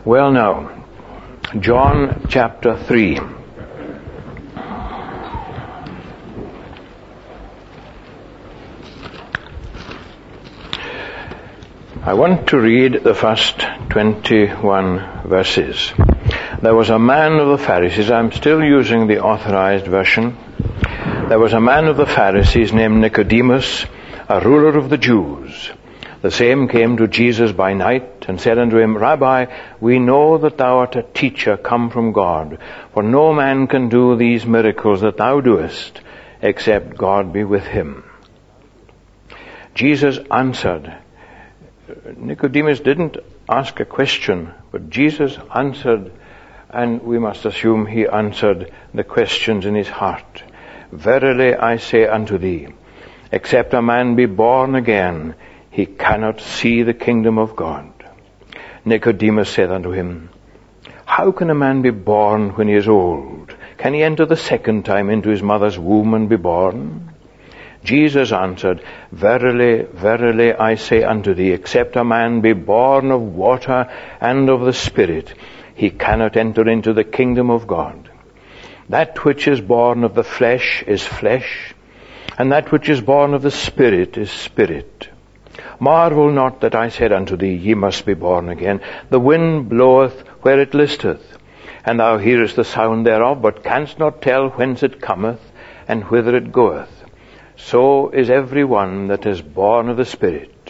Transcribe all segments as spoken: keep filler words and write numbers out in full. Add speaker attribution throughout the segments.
Speaker 1: Well now, John chapter three. I want to read the first twenty-one verses. There was a man of the Pharisees, I'm still using the authorized version. There was a man of the Pharisees named Nicodemus, a ruler of the Jews. The same came to Jesus by night and said unto him, Rabbi, we know that thou art a teacher come from God, for no man can do these miracles that thou doest, except God be with him. Jesus answered. Nicodemus didn't ask a question, but Jesus answered, and we must assume he answered the questions in his heart. Verily I say unto thee, except a man be born again, he cannot see the kingdom of God. Nicodemus said unto him, How can a man be born when he is old? Can he enter the second time into his mother's womb and be born? Jesus answered, Verily, verily, I say unto thee, except a man be born of water and of the Spirit, he cannot enter into the kingdom of God. That which is born of the flesh is flesh, and that which is born of the Spirit is spirit. Marvel not that I said unto thee, Ye must be born again. The wind bloweth where it listeth, and thou hearest the sound thereof, but canst not tell whence it cometh, and whither it goeth. So is every one that is born of the Spirit.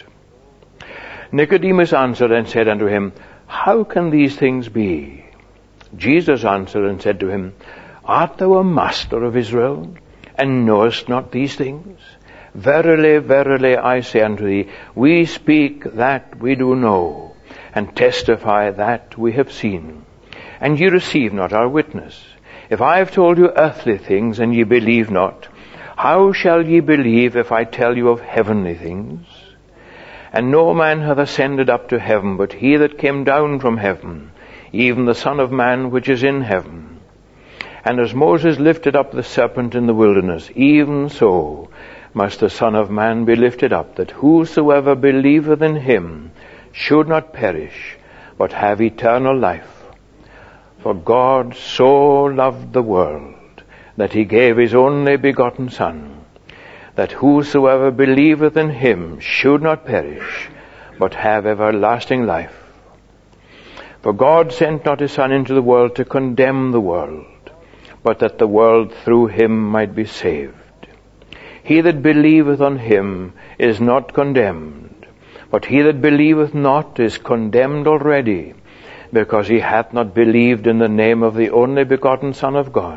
Speaker 1: Nicodemus answered and said unto him, How can these things be? Jesus answered and said to him, Art thou a master of Israel, and knowest not these things? Verily, verily, I say unto thee, we speak that we do know, and testify that we have seen, and ye receive not our witness. If I have told you earthly things, and ye believe not, how shall ye believe if I tell you of heavenly things? And no man hath ascended up to heaven, but he that came down from heaven, even the Son of Man which is in heaven. And as Moses lifted up the serpent in the wilderness, even so must the Son of Man be lifted up, that whosoever believeth in him should not perish, but have eternal life. For God so loved the world, that he gave his only begotten Son, that whosoever believeth in him should not perish, but have everlasting life. For God sent not his Son into the world to condemn the world, but that the world through him might be saved. He that believeth on him is not condemned, but he that believeth not is condemned already, because he hath not believed in the name of the only begotten Son of God.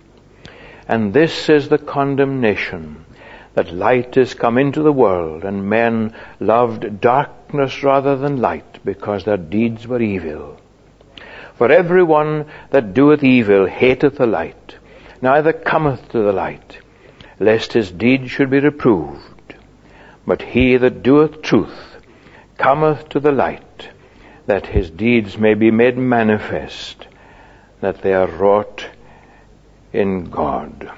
Speaker 1: And this is the condemnation, that light is come into the world, and men loved darkness rather than light, because their deeds were evil. For every one that doeth evil hateth the light, neither cometh to the light, lest his deeds should be reproved. But he that doeth truth cometh to the light, that his deeds may be made manifest, that they are wrought in God.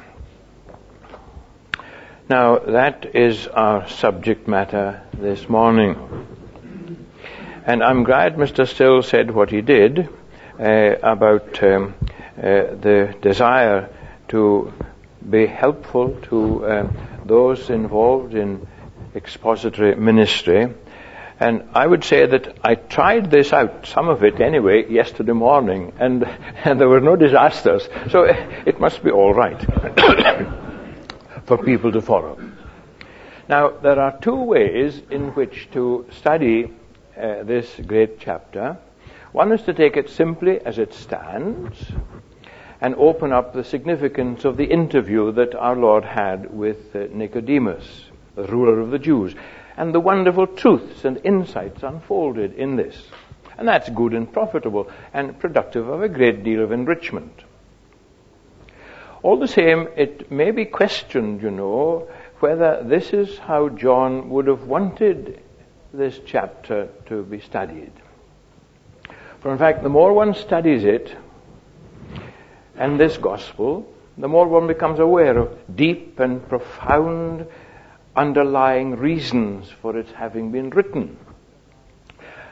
Speaker 1: Now, that is our subject matter this morning. And I'm glad Mister Still said what he did uh, about um, uh, the desire to be helpful to uh, those involved in expository ministry. And I would say that I tried this out, some of it anyway, yesterday morning, and, and there were no disasters. So it must be all right for people to follow. Now, there are two ways in which to study uh, this great chapter. One is to take it simply as it stands, and open up the significance of the interview that our Lord had with uh, Nicodemus, the ruler of the Jews, and the wonderful truths and insights unfolded in this. And that's good and profitable and productive of a great deal of enrichment. All the same, it may be questioned, you know, whether this is how John would have wanted this chapter to be studied. For in fact, the more one studies it, and this gospel, the more one becomes aware of deep and profound underlying reasons for its having been written.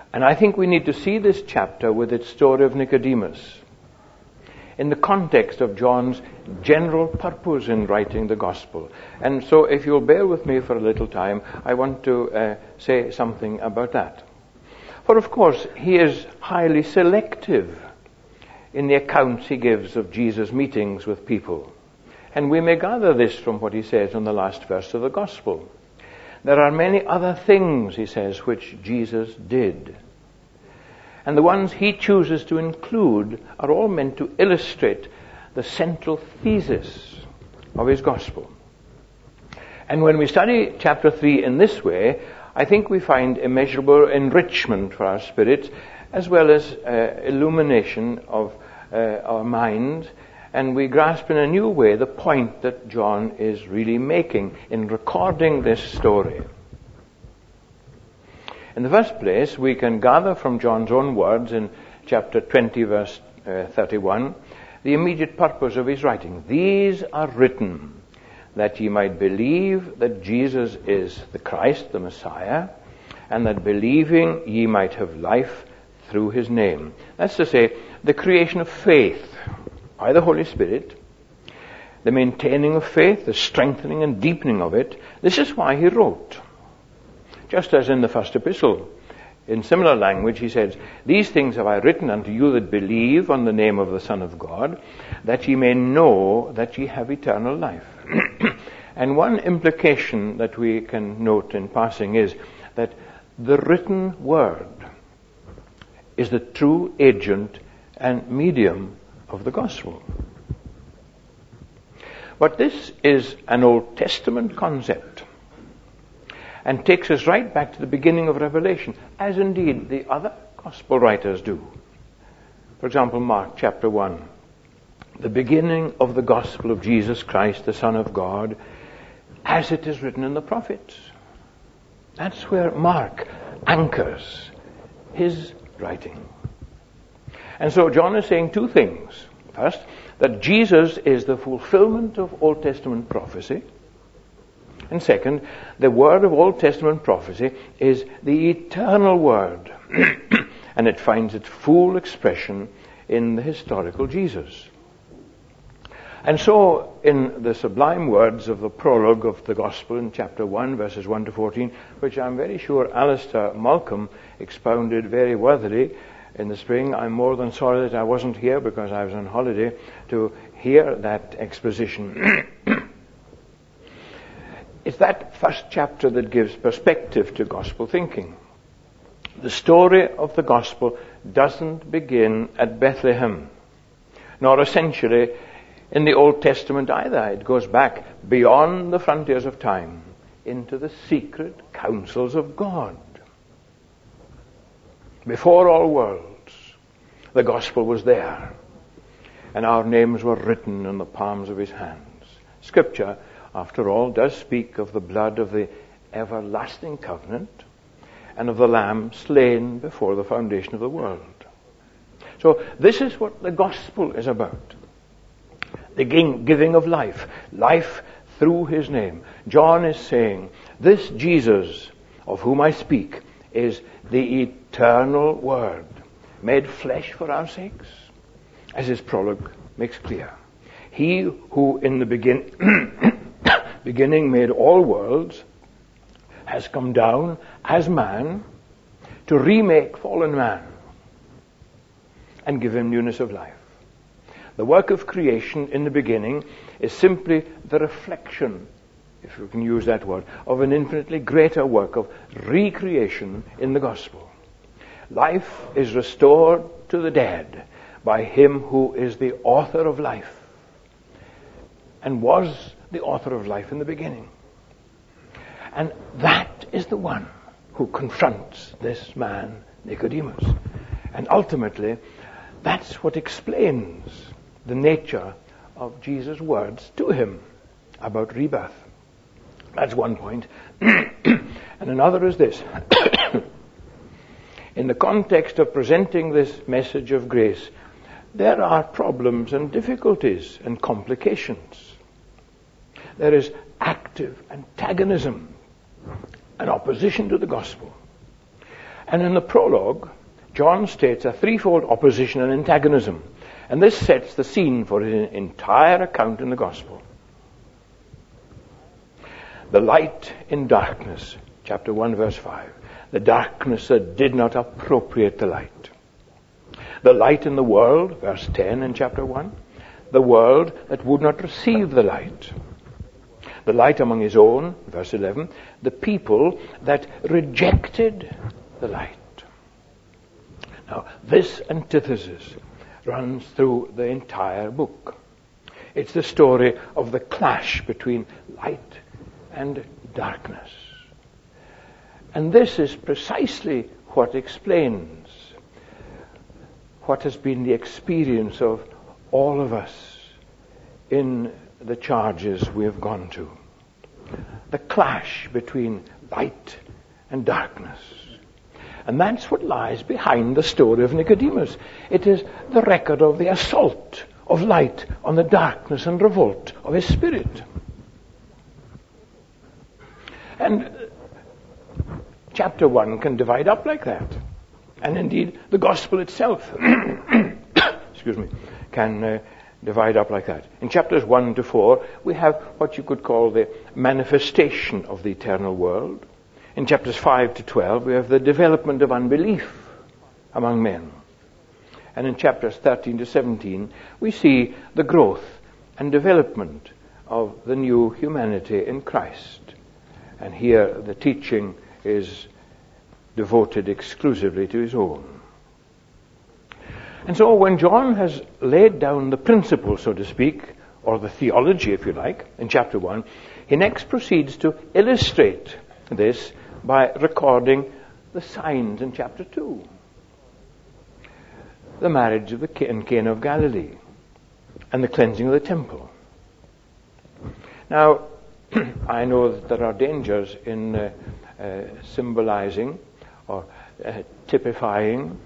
Speaker 1: And I think we need to see this chapter with its story of Nicodemus in the context of John's general purpose in writing the gospel. And so if you'll bear with me for a little time, I want to uh, say something about that. For of course, he is highly selective in the accounts he gives of Jesus' meetings with people. And we may gather this from what he says in the last verse of the gospel. There are many other things, he says, which Jesus did. And the ones he chooses to include are all meant to illustrate the central thesis of his gospel. And when we study chapter three in this way, I think we find immeasurable enrichment for our spirits, as well as uh, illumination of uh, our minds, and we grasp in a new way the point that John is really making in recording this story. In the first place, we can gather from John's own words in chapter twenty, verse uh, thirty-one, the immediate purpose of his writing. These are written that ye might believe that Jesus is the Christ, the Messiah, and that believing ye might have life through his name. That's to say, the creation of faith by the Holy Spirit, the maintaining of faith, the strengthening and deepening of it. This is why he wrote. Just as in the first epistle, in similar language, he says, these things have I written unto you that believe on the name of the Son of God, that ye may know that ye have eternal life. And one implication that we can note in passing is that the written word is the true agent and medium of the gospel. But this is an Old Testament concept and takes us right back to the beginning of Revelation, as indeed the other gospel writers do. For example, Mark chapter one, the beginning of the gospel of Jesus Christ, the Son of God, as it is written in the prophets. That's where Mark anchors his writing. And so John is saying two things. First, that Jesus is the fulfillment of Old Testament prophecy. And second, the word of Old Testament prophecy is the eternal word. And it finds its full expression in the historical Jesus. And so, in the sublime words of the prologue of the Gospel in chapter one, verses one to fourteen, which I'm very sure Alistair Malcolm expounded very worthily in the spring, I'm more than sorry that I wasn't here because I was on holiday to hear that exposition. It's that first chapter that gives perspective to gospel thinking. The story of the gospel doesn't begin at Bethlehem, nor essentially in the Old Testament either. It goes back beyond the frontiers of time into the secret counsels of God. Before all worlds, the gospel was there, and our names were written in the palms of his hands. Scripture, after all, does speak of the blood of the everlasting covenant and of the Lamb slain before the foundation of the world. So this is what the gospel is about. The giving of life, life through his name. John is saying, this Jesus of whom I speak is the eternal Word, made flesh for our sakes, as his prologue makes clear. He who in the begin beginning made all worlds has come down as man to remake fallen man and give him newness of life. The work of creation in the beginning is simply the reflection, if you can use that word, of an infinitely greater work of recreation in the gospel. Life is restored to the dead by him who is the author of life and was the author of life in the beginning. And that is the one who confronts this man, Nicodemus. And ultimately, that's what explains the nature of Jesus' words to him about rebirth. That's one point. And another is this. In the context of presenting this message of grace, there are problems and difficulties and complications. There is active antagonism and opposition to the gospel. And in the prologue, John states a threefold opposition and antagonism. And this sets the scene for his entire account in the Gospel. The light in darkness, chapter one, verse five. The darkness that did not appropriate the light. The light in the world, verse ten in chapter one. The world that would not receive the light. The light among his own, verse eleven. The people that rejected the light. Now, this antithesis runs through the entire book. It's the story of the clash between light and darkness. And this is precisely what explains what has been the experience of all of us in the charges we have gone to. The clash between light and darkness. And that's what lies behind the story of Nicodemus. It is the record of the assault of light on the darkness and revolt of his spirit. And chapter one can divide up like that. And indeed, the gospel itself, excuse me, can uh, divide up like that. In chapters one to four, we have what you could call the manifestation of the eternal world. In chapters five to twelve, we have the development of unbelief among men. And in chapters thirteen to seventeen, we see the growth and development of the new humanity in Christ. And here the teaching is devoted exclusively to his own. And so when John has laid down the principle, so to speak, or the theology, if you like, in chapter one, he next proceeds to illustrate this by recording the signs in chapter two. The marriage of the in Cana of Galilee and the cleansing of the temple. Now, I know that there are dangers in uh, uh, symbolizing or uh, typifying,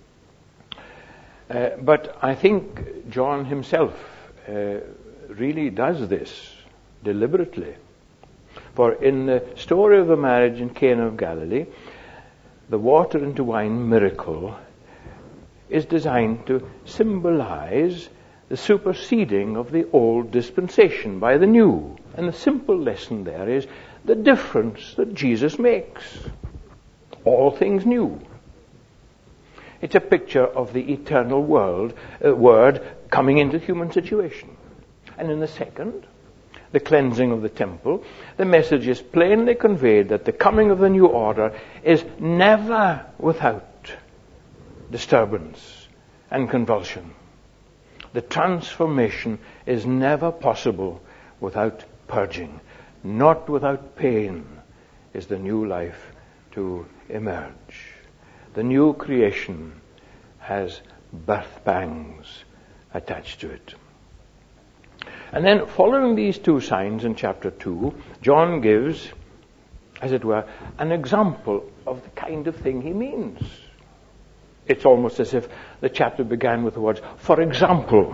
Speaker 1: uh, but I think John himself uh, really does this deliberately. For in the story of the marriage in Cana of Galilee, the water into wine miracle is designed to symbolize the superseding of the old dispensation by the new. And the simple lesson there is the difference that Jesus makes. All things new. It's a picture of the eternal world, uh, word coming into human situation. And in the second, the cleansing of the temple, the message is plainly conveyed that the coming of the new order is never without disturbance and convulsion. The transformation is never possible without purging. Not without pain is the new life to emerge. The new creation has birth pangs attached to it. And then following these two signs in chapter two, John gives, as it were, an example of the kind of thing he means. It's almost as if the chapter began with the words, for example.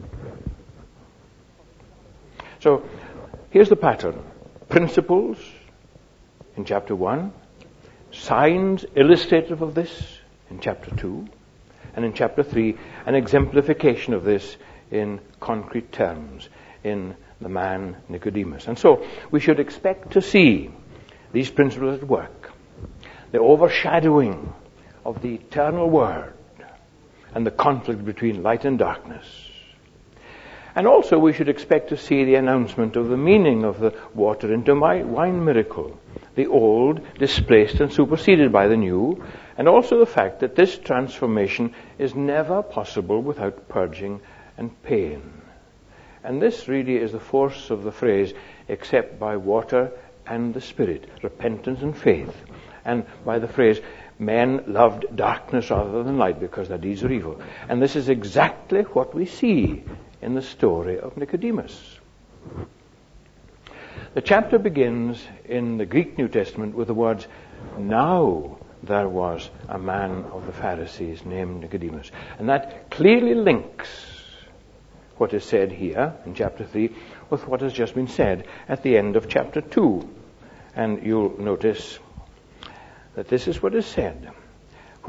Speaker 1: So, here's the pattern. Principles in chapter one, signs illustrative of this in chapter two, and in chapter three, an exemplification of this in concrete terms in the man Nicodemus. And so, we should expect to see these principles at work. The overshadowing of the eternal word and the conflict between light and darkness. And also we should expect to see the announcement of the meaning of the water into wine miracle, the old displaced and superseded by the new, and also the fact that this transformation is never possible without purging and pain. And this really is the force of the phrase, except by water and the Spirit, repentance and faith. And by the phrase, men loved darkness rather than light because their deeds are evil. And this is exactly what we see in the story of Nicodemus. The chapter begins in the Greek New Testament with the words, now there was a man of the Pharisees named Nicodemus. And that clearly links what is said here in chapter three with what has just been said at the end of chapter two. And you'll notice that this is what is said.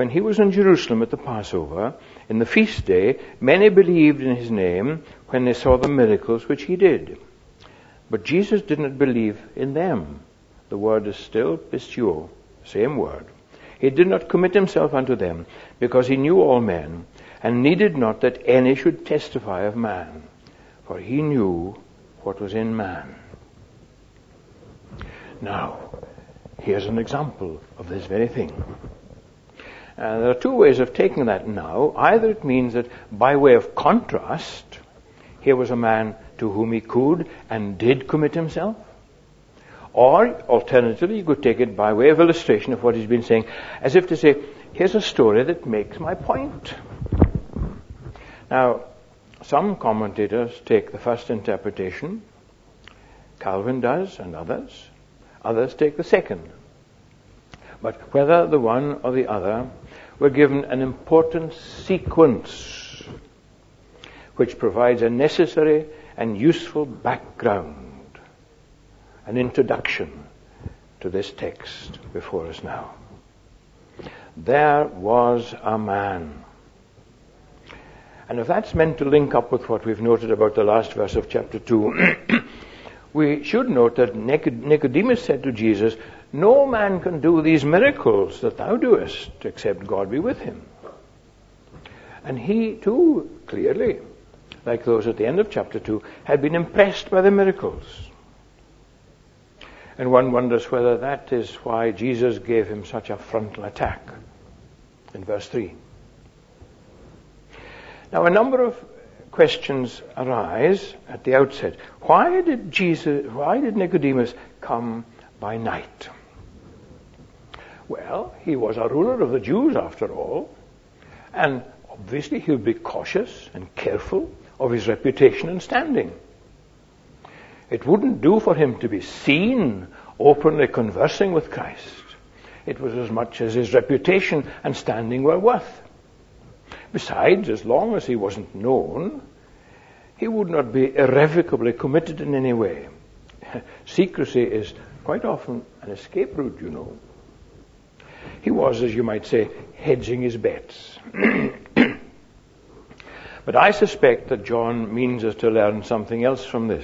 Speaker 1: when he was in Jerusalem at the Passover, in the feast day, many believed in his name when they saw the miracles which he did. But Jesus did not believe in them. The word is still pistuo, same word. He did not commit himself unto them, because he knew all men, and needed not that any should testify of man, for he knew what was in man. Now, here's an example of this very thing. Uh, there are two ways of taking that now. Either it means that by way of contrast, here was a man to whom he could and did commit himself. Or, alternatively, you could take it by way of illustration of what he's been saying, as if to say, here's a story that makes my point. Now, some commentators take the first interpretation. Calvin does, and others. Others take the second. But whether the one or the other, we're given an important sequence which provides a necessary and useful background, an introduction to this text before us now. There was a man. And if that's meant to link up with what we've noted about the last verse of chapter two, we should note that Nicodemus said to Jesus, no man can do these miracles that thou doest, except God be with him. And he too, clearly, like those at the end of chapter two, had been impressed by the miracles. And one wonders whether that is why Jesus gave him such a frontal attack in verse three. Now, a number of questions arise at the outset. Why did Jesus, why did Nicodemus come by night? Well, he was a ruler of the Jews after all, and obviously he would be cautious and careful of his reputation and standing. It wouldn't do for him to be seen openly conversing with Christ. It was as much as his reputation and standing were worth. Besides, as long as he wasn't known, he would not be irrevocably committed in any way. Secrecy is quite often an escape route, you know. He was, as you might say, hedging his bets. But I suspect that John means us to learn something else from this.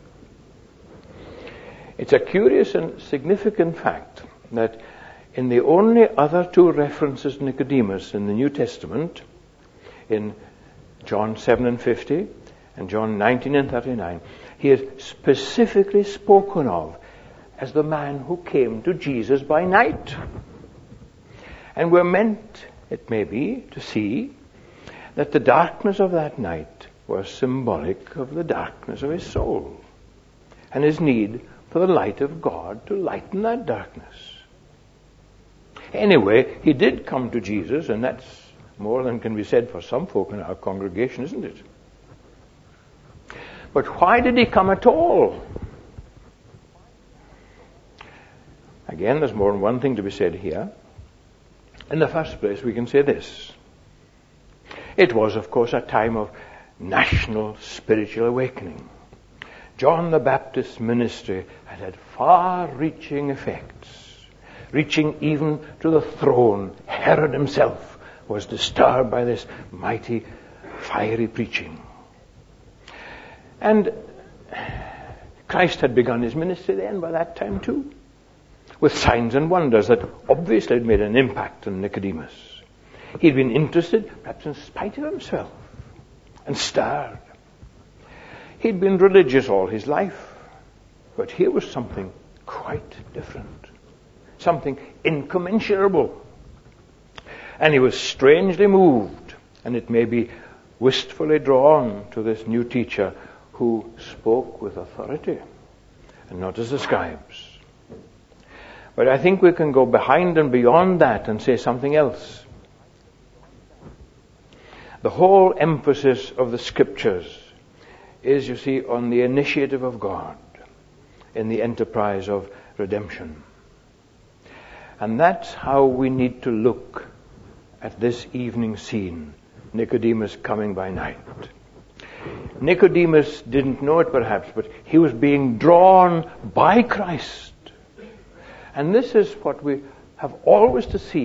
Speaker 1: It's a curious and significant fact that in the only other two references to Nicodemus in the New Testament, in John seven and fifty and John nineteen and thirty-nine, he is specifically spoken of as the man who came to Jesus by night. And we're meant, it may be, to see that the darkness of that night was symbolic of the darkness of his soul and his need for the light of God to lighten that darkness. Anyway, he did come to Jesus, and that's more than can be said for some folk in our congregation, isn't it? But why did he come at all? Again, there's more than one thing to be said here. In the first place, we can say this. It was, of course, a time of national spiritual awakening. John the Baptist's ministry had had far-reaching effects, reaching even to the throne. Herod himself was disturbed by this mighty, fiery preaching. And Christ had begun his ministry then by that time too, with signs and wonders that obviously had made an impact on Nicodemus. He'd been interested, perhaps in spite of himself, and stirred. He'd been religious all his life, but here was something quite different, something incommensurable. And he was strangely moved, and it may be wistfully drawn to this new teacher who spoke with authority, and not as the scribes. But I think we can go behind and beyond that and say something else. The whole emphasis of the Scriptures is, you see, on the initiative of God in the enterprise of redemption. And that's how we need to look at this evening scene, Nicodemus coming by night. Nicodemus didn't know it perhaps, but he was being drawn by Christ. And this is what we have always to see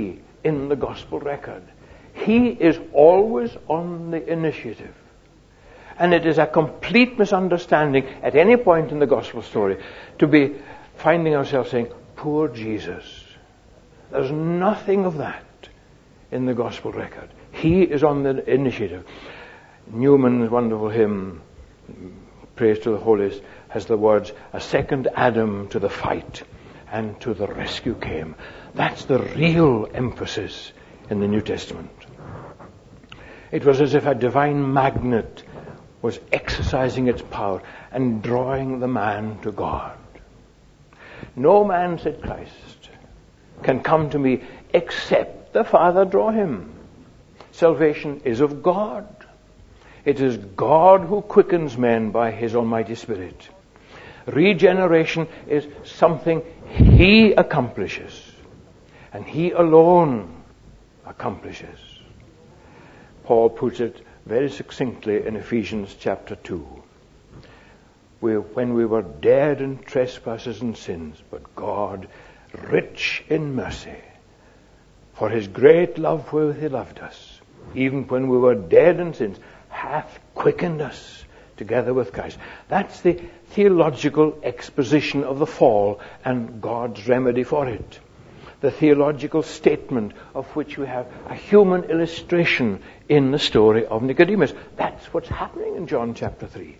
Speaker 1: in the gospel record. He is always on the initiative. And it is a complete misunderstanding at any point in the gospel story to be finding ourselves saying, poor Jesus. There's nothing of that in the gospel record. He is on the initiative. Newman's wonderful hymn, Praise to the Holiest, has the words, a second Adam to the fight and to the rescue came. That's the real emphasis in the New Testament. It was as if a divine magnet was exercising its power and drawing the man to God. No man, said Christ, can come to me except the Father draw him. Salvation is of God. It is God who quickens men by his Almighty Spirit. Regeneration is something he accomplishes, and he alone accomplishes. Paul puts it very succinctly in Ephesians chapter two. We, when we were dead in trespasses and sins, but God, rich in mercy, for his great love wherewith he loved us, even when we were dead in sins, hath quickened us together with Christ. That's the theological exposition of the fall and God's remedy for it. The theological statement of which we have a human illustration in the story of Nicodemus. That's what's happening in John chapter three.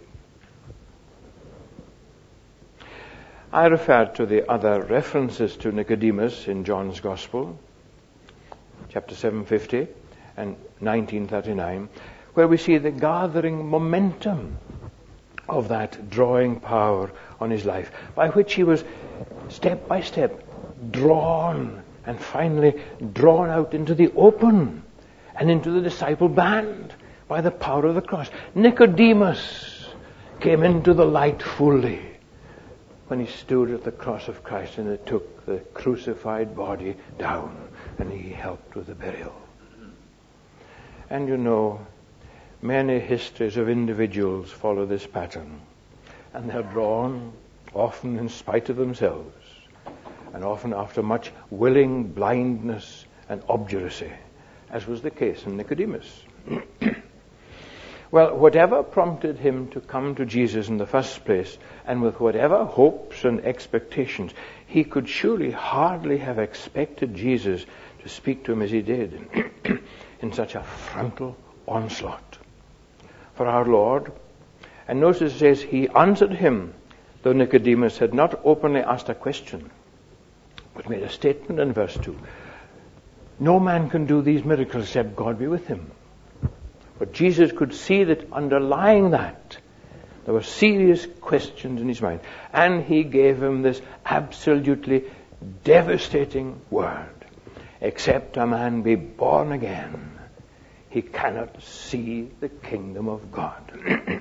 Speaker 1: I referred to the other references to Nicodemus in John's Gospel, chapter seven fifty and nineteen thirty-nine, where we see the gathering momentum of that drawing power on his life, by which he was step by step drawn and finally drawn out into the open and into the disciple band by the power of the cross. Nicodemus came into the light fully when he stood at the cross of Christ and it took the crucified body down and he helped with the burial. And you know, many histories of individuals follow this pattern, and they're drawn often in spite of themselves, and often after much willing blindness and obduracy, as was the case in Nicodemus. Well, whatever prompted him to come to Jesus in the first place, and with whatever hopes and expectations, he could surely hardly have expected Jesus to speak to him as he did, in such a frontal onslaught. For our Lord, and notice it says, he answered him, though Nicodemus had not openly asked a question, but made a statement in verse two. No man can do these miracles except God be with him. But Jesus could see that underlying that, there were serious questions in his mind. And he gave him this absolutely devastating word. Except a man be born again, he cannot see the kingdom of God.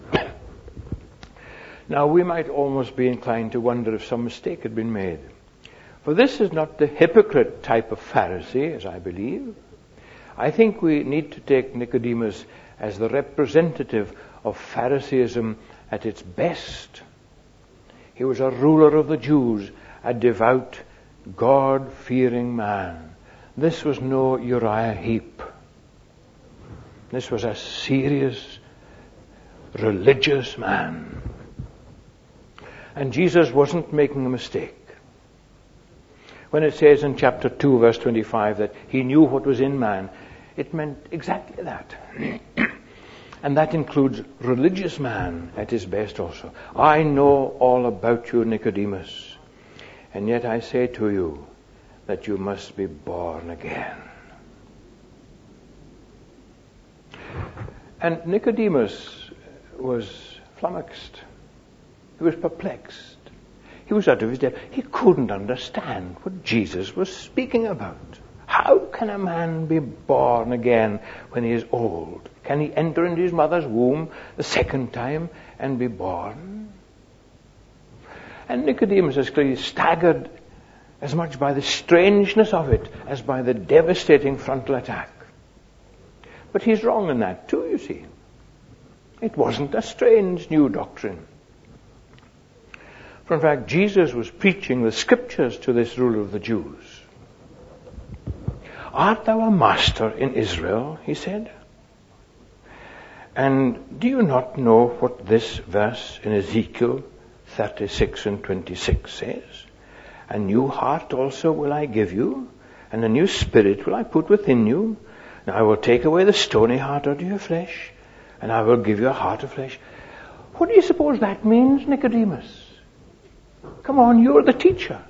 Speaker 1: Now, we might almost be inclined to wonder if some mistake had been made. For this is not the hypocrite type of Pharisee, as I believe. I think we need to take Nicodemus as the representative of Pharisaism at its best. He was a ruler of the Jews, a devout, God-fearing man. This was no Uriah Heep. This was a serious, religious man. And Jesus wasn't making a mistake. When it says in chapter two, verse twenty-five, that he knew what was in man, it meant exactly that. And that includes religious man at his best also. I know all about you, Nicodemus, and yet I say to you that you must be born again. And Nicodemus was flummoxed. He was perplexed. He was out of his depth. He couldn't understand what Jesus was speaking about. How can a man be born again when he is old? Can he enter into his mother's womb the second time and be born? And Nicodemus is clearly staggered as much by the strangeness of it as by the devastating frontal attack. But he's wrong in that too, you see. It wasn't a strange new doctrine. For in fact, Jesus was preaching the scriptures to this ruler of the Jews. art thou a master in Israel? He said. And do you not know what this verse in Ezekiel thirty-six and twenty-six says? A new heart also will I give you, and a new spirit will I put within you. And I will take away the stony heart out of your flesh, and I will give you a heart of flesh. What do you suppose that means, Nicodemus? Come on, you're the teacher.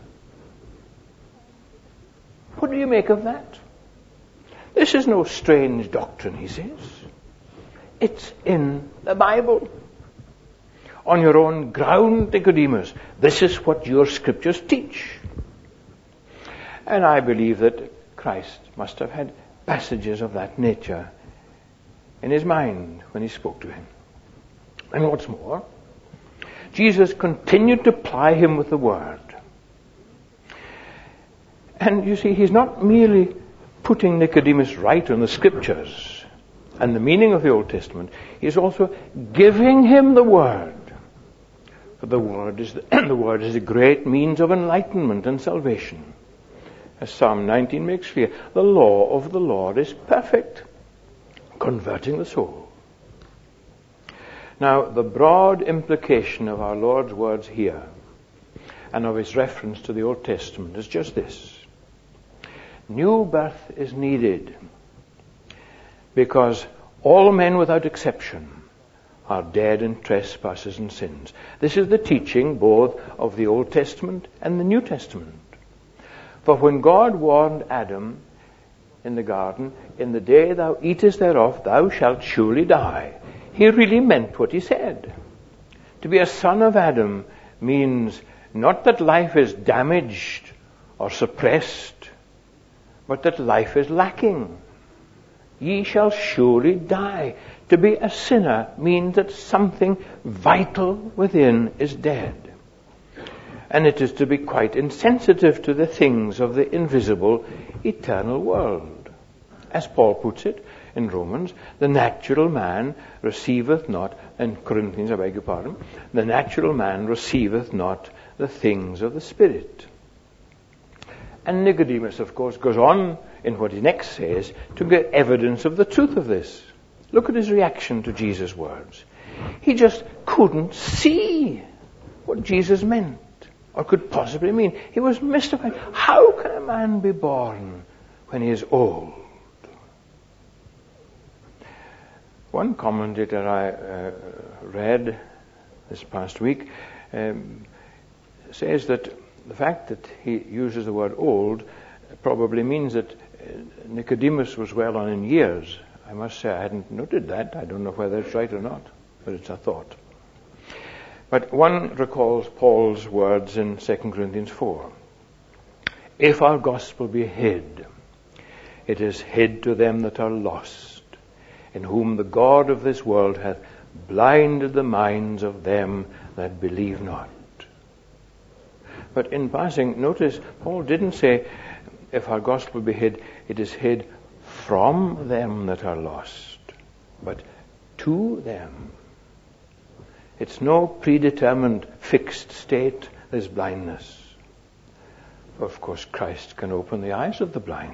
Speaker 1: What do you make of that? This is no strange doctrine, he says. It's in the Bible. On your own ground, Nicodemus, this is what your scriptures teach. And I believe that Christ must have had passages of that nature in his mind when he spoke to him. And what's more, Jesus continued to ply him with the word. And you see, he's not merely putting Nicodemus right on the scriptures and the meaning of the Old Testament. He's also giving him the word. For the word is the, the word is a great means of enlightenment and salvation. As Psalm nineteen makes clear, the law of the Lord is perfect, converting the soul. Now, the broad implication of our Lord's words here and of his reference to the Old Testament is just this. New birth is needed because all men without exception are dead in trespasses and sins. This is the teaching both of the Old Testament and the New Testament. For when God warned Adam in the garden, in the day thou eatest thereof, thou shalt surely die, he really meant what he said. To be a son of Adam means not that life is damaged or suppressed, but that life is lacking. Ye shall surely die. To be a sinner means that something vital within is dead. And it is to be quite insensitive to the things of the invisible, eternal world. As Paul puts it in Romans, the natural man receiveth not, in Corinthians, I beg your pardon, the natural man receiveth not the things of the Spirit. And Nicodemus, of course, goes on in what he next says to get evidence of the truth of this. Look at his reaction to Jesus' words. He just couldn't see what Jesus meant or could possibly mean. He was mystified. How can a man be born when he is old? One commentator I uh, read this past week um, says that the fact that he uses the word old probably means that Nicodemus was well on in years. I must say I hadn't noted that. I don't know whether it's right or not, but it's a thought. But one recalls Paul's words in Second Corinthians four. If our gospel be hid, it is hid to them that are lost, in whom the God of this world hath blinded the minds of them that believe not. But in passing, notice Paul didn't say, if our gospel be hid, it is hid from them that are lost, but to them. It's no predetermined, fixed state, there's blindness. Of course, Christ can open the eyes of the blind.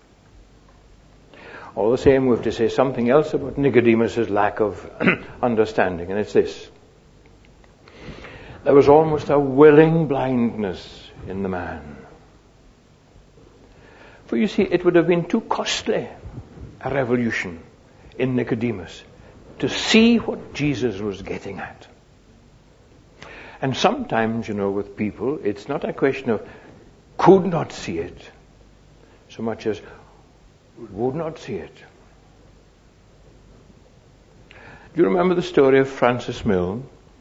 Speaker 1: All the same, we have to say something else about Nicodemus' lack of understanding, and it's this. There was almost a willing blindness in the man. For you see, it would have been too costly a revolution in Nicodemus to see what Jesus was getting at. And sometimes, you know, with people, it's not a question of could not see it, so much as would not see it. Do you remember the story of Francis Mill?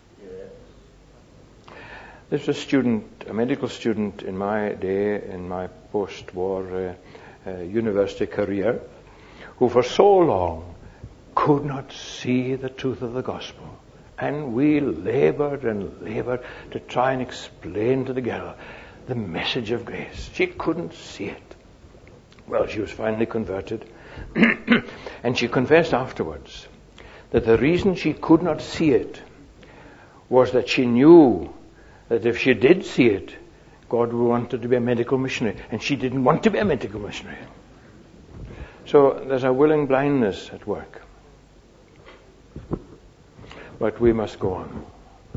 Speaker 1: There's a student, a medical student in my day, in my post-war uh, uh, university career, who for so long could not see the truth of the gospel. And we labored and labored to try and explain to the girl the message of grace. She couldn't see it. Well, she was finally converted. And she confessed afterwards that the reason she could not see it was that she knew that if she did see it, God wanted to be a medical missionary, and she didn't want to be a medical missionary. So there's a willing blindness at work. But we must go on.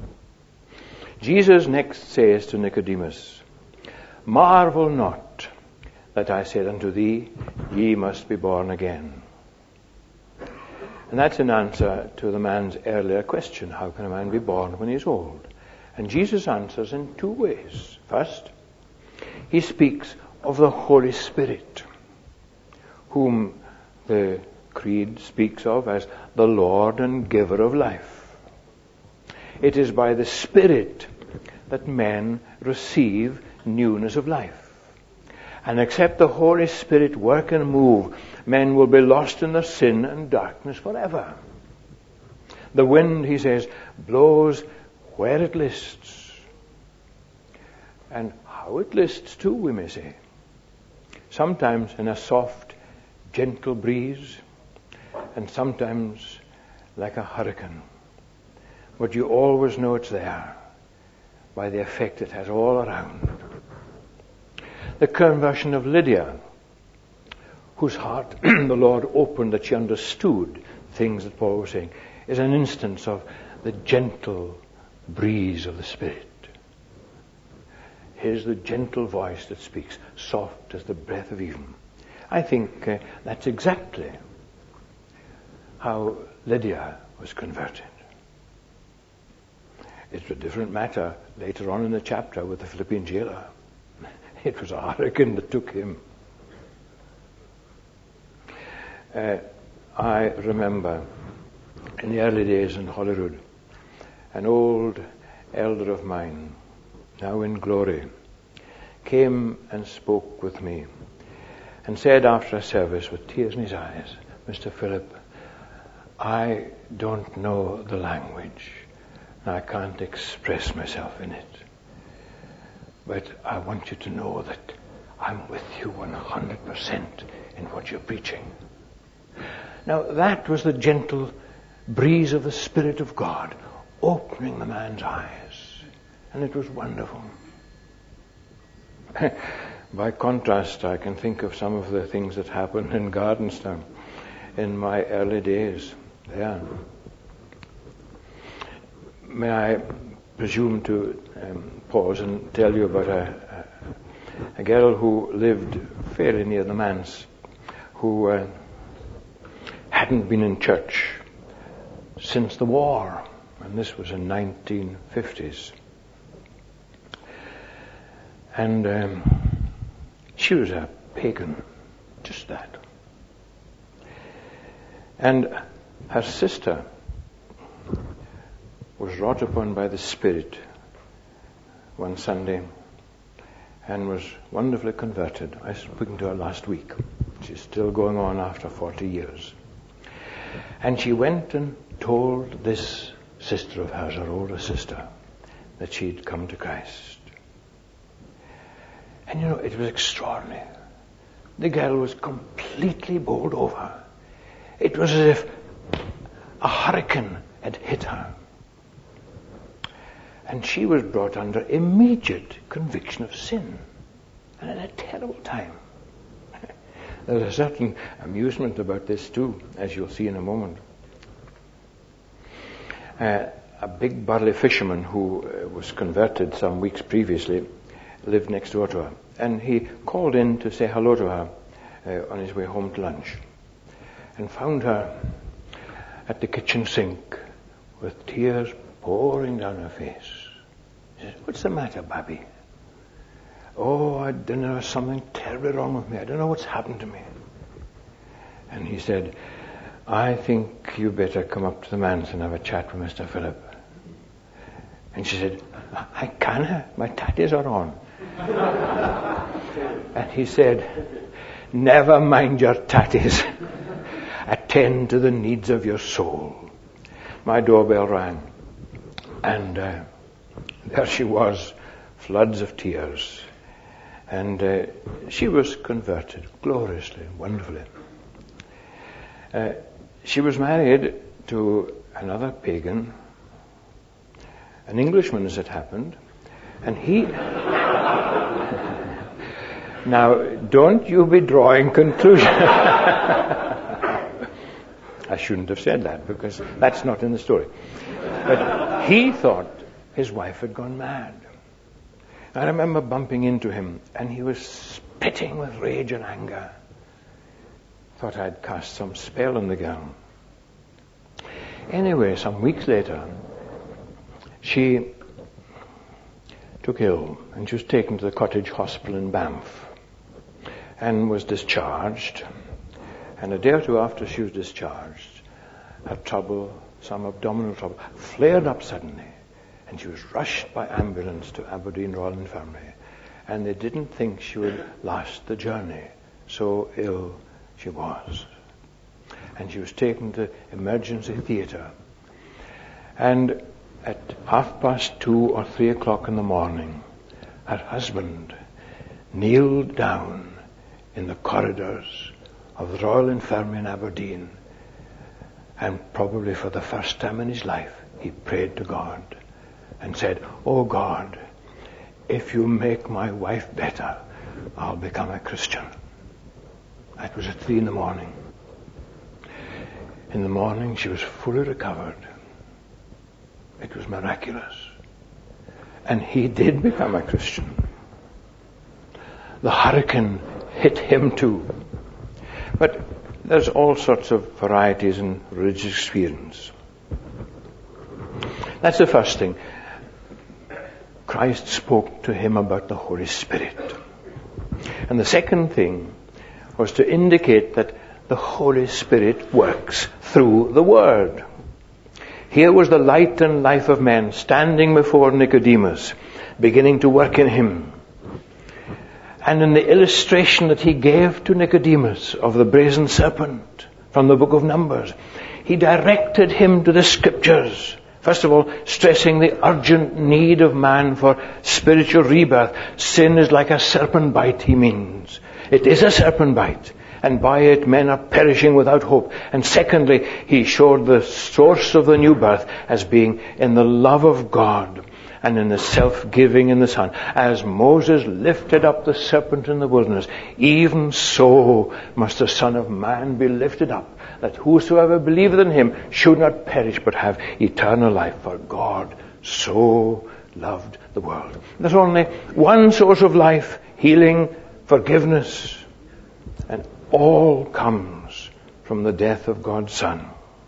Speaker 1: Jesus next says to Nicodemus, "Marvel not that I said unto thee, ye must be born again." And that's in answer to the man's earlier question, how can a man be born when he's old? And Jesus answers in two ways. First, he speaks of the Holy Spirit, whom the Creed speaks of as the Lord and giver of life. It is by the Spirit that men receive newness of life. And except the Holy Spirit work and move, men will be lost in their sin and darkness forever. The wind, he says, blows where it lists. And how it lists too, we may say. Sometimes in a soft, gentle breeze, and sometimes like a hurricane. But you always know it's there by the effect it has all around. The conversion of Lydia, whose heart the Lord opened that she understood things that Paul was saying, is an instance of the gentle breeze of the Spirit. Here's the gentle voice that speaks, soft as the breath of even. I think uh, that's exactly how Lydia was converted. It's a different matter later on in the chapter with the Philippian jailer. It was a hurricane that took him. Uh, I remember in the early days in Holyrood, an old elder of mine, now in glory, came and spoke with me and said after a service with tears in his eyes, "Mister Philip, I don't know the language. I can't express myself in it. But I want you to know that I'm with you one hundred percent in what you're preaching." Now that was the gentle breeze of the Spirit of God opening the man's eyes. And it was wonderful. By contrast, I can think of some of the things that happened in Gardenstown in my early days there. May I presume to um, pause and tell you about a, a, a girl who lived fairly near the manse, who uh, hadn't been in church since the war, and this was in nineteen fifties. And um, she was a pagan, just that. And her sister was wrought upon by the Spirit one Sunday and was wonderfully converted. I was speaking to her last week. She's still going on after forty years. And she went and told this sister of hers, her older sister, that she'd come to Christ. And you know, it was extraordinary. The girl was completely bowled over. It was as if a hurricane had hit her. And she was brought under immediate conviction of sin. And at a terrible time. There's a certain amusement about this too, as you'll see in a moment. Uh, a big burly fisherman who uh, was converted some weeks previously lived next door to her. And he called in to say hello to her uh, on his way home to lunch. And found her at the kitchen sink with tears pouring down her face. He said, "What's the matter, Babby?" "Oh, I don't know, there's something terribly wrong with me. I don't know what's happened to me." And he said, "I think you better come up to the manse and have a chat with Mister Philip." And she said, "I can't, my tatties are on." And he said, "Never mind your tatties. Attend to the needs of your soul." My doorbell rang. And uh, there she was, floods of tears. And uh, she was converted gloriously, wonderfully. Uh, she was married to another pagan, an Englishman as it happened, and he... Now, don't you be drawing conclusions. I shouldn't have said that, because that's not in the story. But he thought his wife had gone mad. I remember bumping into him, and he was spitting with rage and anger. Thought I'd cast some spell on the girl. Anyway, some weeks later, she took ill, and she was taken to the cottage hospital in Banff, and was discharged. And a day or two after she was discharged, her trouble, some abdominal trouble, flared up suddenly, and she was rushed by ambulance to Aberdeen Royal Infirmary, and they didn't think she would last the journey, so ill she was. And she was taken to emergency theatre, and at half past two or three o'clock in the morning, her husband kneeled down in the corridors of the Royal Infirmary in Aberdeen, and probably for the first time in his life, he prayed to God and said, "Oh God, if you make my wife better, I'll become a Christian." That was at three in the morning. In the morning, she was fully recovered. It was miraculous. And he did become a Christian. The hurricane hit him too. But there's all sorts of varieties in religious experience. That's the first thing. Christ spoke to him about the Holy Spirit. And the second thing was to indicate that the Holy Spirit works through the Word. Here was the light and life of men standing before Nicodemus, beginning to work in him. And in the illustration that he gave to Nicodemus of the brazen serpent from the book of Numbers, he directed him to the Scriptures. First of all, stressing the urgent need of man for spiritual rebirth. Sin is like a serpent bite, he means. It is a serpent bite, and by it men are perishing without hope. And secondly, he showed the source of the new birth as being in the love of God and in the self-giving in the Son. As Moses lifted up the serpent in the wilderness, even so must the Son of Man be lifted up, that whosoever believeth in him should not perish but have eternal life. For God so loved the world. There's only one source of life, healing, forgiveness, and all comes from the death of God's Son.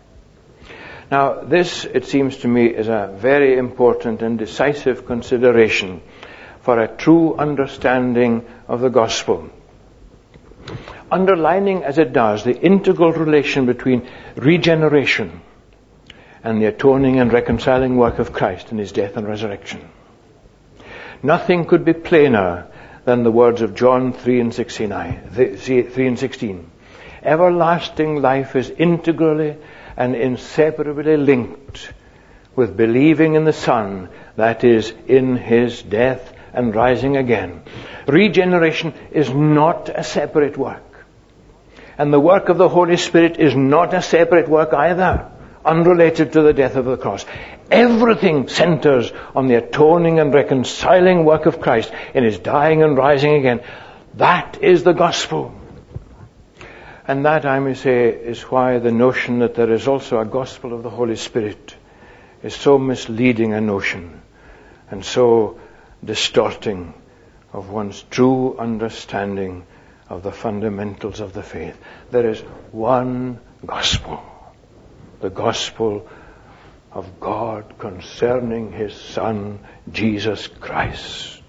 Speaker 1: Now, this, it seems to me, is a very important and decisive consideration for a true understanding of the gospel. Underlining, as it does, the integral relation between regeneration and the atoning and reconciling work of Christ in his death and resurrection. Nothing could be plainer than the words of John three and sixteen. Everlasting life is integrally and inseparably linked with believing in the Son, that is, in his death and rising again. Regeneration is not a separate work. And the work of the Holy Spirit is not a separate work either, unrelated to the death of the cross. Everything centers on the atoning and reconciling work of Christ in his dying and rising again. That is the gospel. And that, I may say, is why the notion that there is also a gospel of the Holy Spirit is so misleading a notion and so distorting of one's true understanding of the fundamentals of the faith. There is one gospel, the gospel of God concerning his Son, Jesus Christ.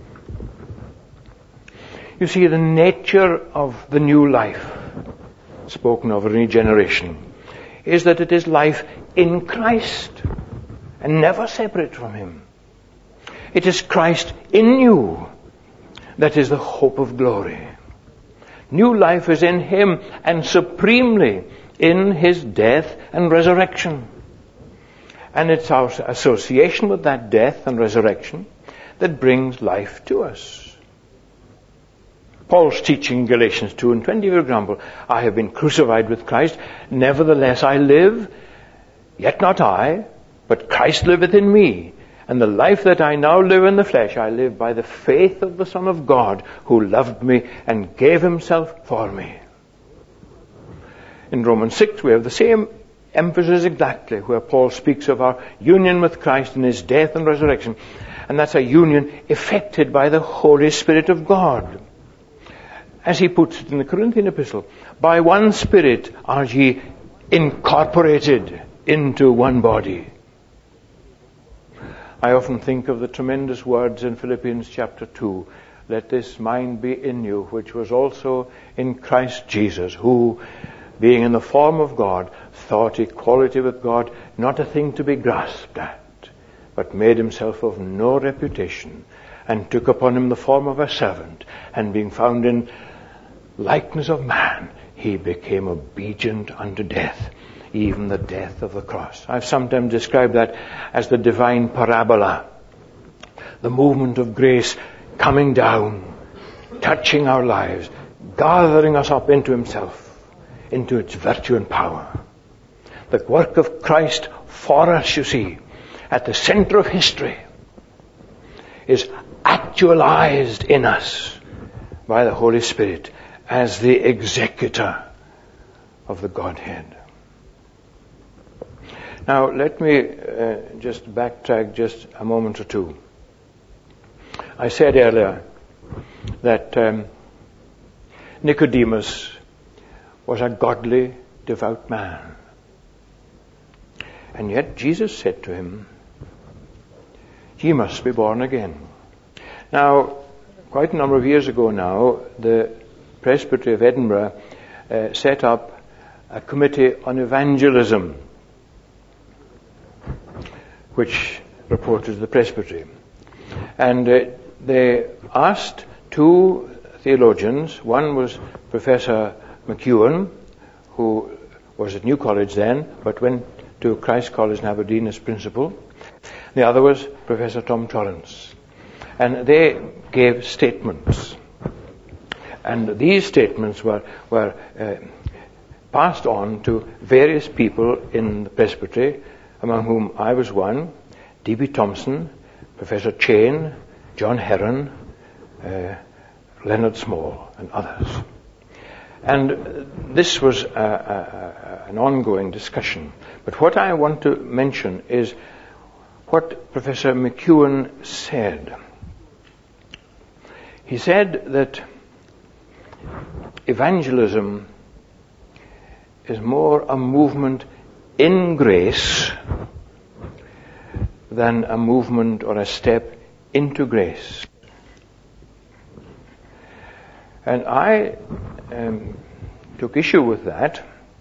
Speaker 1: You see, the nature of the new life, spoken of in regeneration, is that it is life in Christ and never separate from him. It is Christ in you that is the hope of glory. New life is in him and supremely in his death and resurrection. And it's our association with that death and resurrection that brings life to us. Paul's teaching in Galatians two and twenty, for example, I have been crucified with Christ, nevertheless I live, yet not I, but Christ liveth in me. And the life that I now live in the flesh, I live by the faith of the Son of God, who loved me and gave himself for me. In Romans six, we have the same emphasis exactly, where Paul speaks of our union with Christ in his death and resurrection. And that's a union effected by the Holy Spirit of God. As he puts it in the Corinthian epistle, by one Spirit are ye incorporated into one body. I often think of the tremendous words in Philippians chapter two, let this mind be in you, which was also in Christ Jesus, who, being in the form of God, thought equality with God not a thing to be grasped at, but made himself of no reputation, and took upon him the form of a servant, and being found in likeness of man, he became obedient unto death, even the death of the cross. I've sometimes described that as the divine parabola, the movement of grace coming down, touching our lives, gathering us up into himself, into its virtue and power. The work of Christ for us, you see, at the center of history, is actualized in us by the Holy Spirit as the executor of the Godhead. Now, let me uh, just backtrack just a moment or two. I said earlier that um, Nicodemus was a godly, devout man. And yet Jesus said to him, "Ye must be born again." Now, quite a number of years ago now, the Presbytery of Edinburgh uh, set up a committee on evangelism, which reported to the Presbytery. And uh, they asked two theologians. One was Professor McEwen, who was at New College then, but went to Christ College in Aberdeen as principal. The other was Professor Tom Torrance. And they gave statements. And these statements were, were uh, passed on to various people in the Presbytery, among whom I was one, D B Thompson, Professor Chain, John Heron, uh, Leonard Small, and others. And this was a, a, a, an ongoing discussion. But what I want to mention is what Professor McEwen said. He said that evangelism is more a movement in grace than a movement or a step into grace. And I um, took issue with that.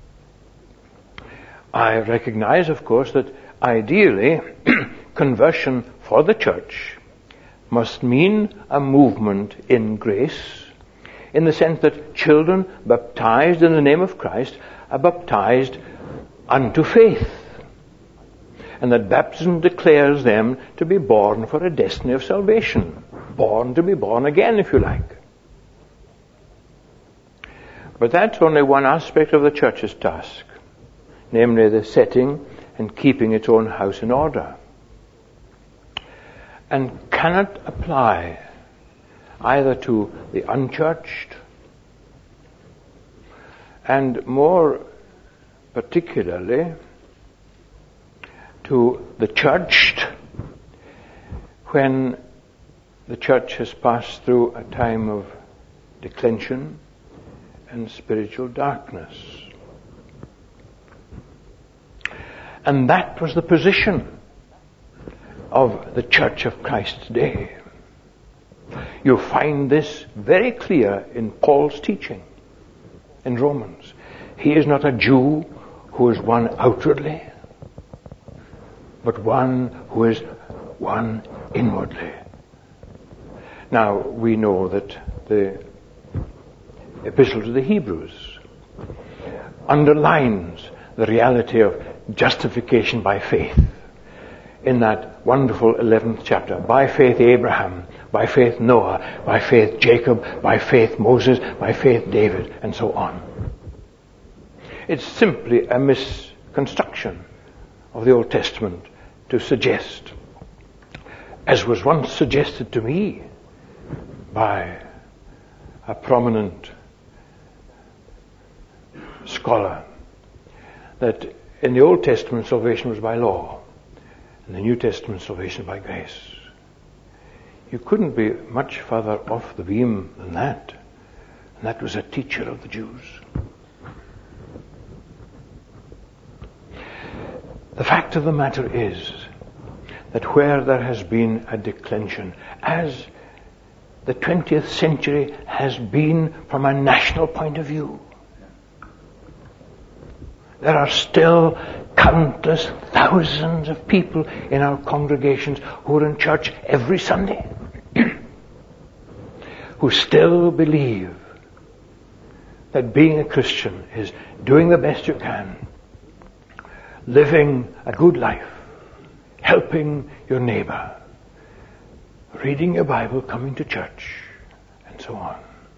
Speaker 1: I recognize, of course, that ideally conversion for the church must mean a movement in grace, in the sense that children baptized in the name of Christ are baptized unto faith, and that baptism declares them to be born for a destiny of salvation, born to be born again, if you like. But that's only one aspect of the church's task, namely the setting and keeping its own house in order, and cannot apply either to the unchurched, and more particularly to the churched, when the church has passed through a time of declension and spiritual darkness. And that was the position of the Church of Christ today. You find this very clear in Paul's teaching in Romans. He is not a Jew who is one outwardly, but one who is one inwardly. Now, we know that the Epistle to the Hebrews underlines the reality of justification by faith in that wonderful eleventh chapter. By faith Abraham, by faith Noah, by faith Jacob, by faith Moses, by faith David, and so on. It's simply a misconstruction of the Old Testament to suggest as was once suggested to me by a prominent scholar, that in the Old Testament salvation was by law, in the New Testament salvation by grace. You couldn't be much further off the beam than that. And that was a teacher of the Jews. The fact of the matter is that where there has been a declension, as the twentieth century has been from a national point of view, there are still countless thousands of people in our congregations who are in church every Sunday who still believe that being a Christian is doing the best you can, living a good life, helping your neighbor, reading your Bible, coming to church, and so on.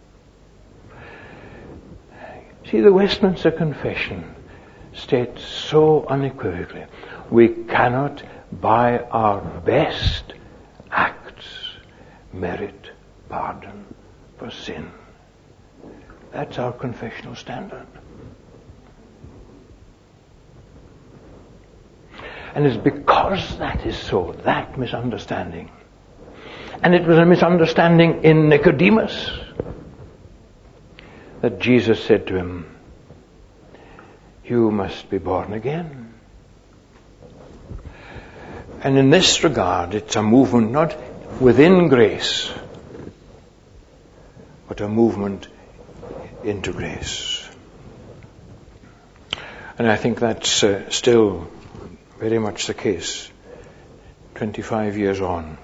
Speaker 1: See, the Westminster Confession states so unequivocally, we cannot by our best acts merit pardon for sin. That's our confessional standard. And it's because that is so, that misunderstanding. And it was a misunderstanding in Nicodemus that Jesus said to him, you must be born again. And in this regard, it's a movement not within grace, but a movement into grace. And I think that's uh, still very much the case, twenty-five years on.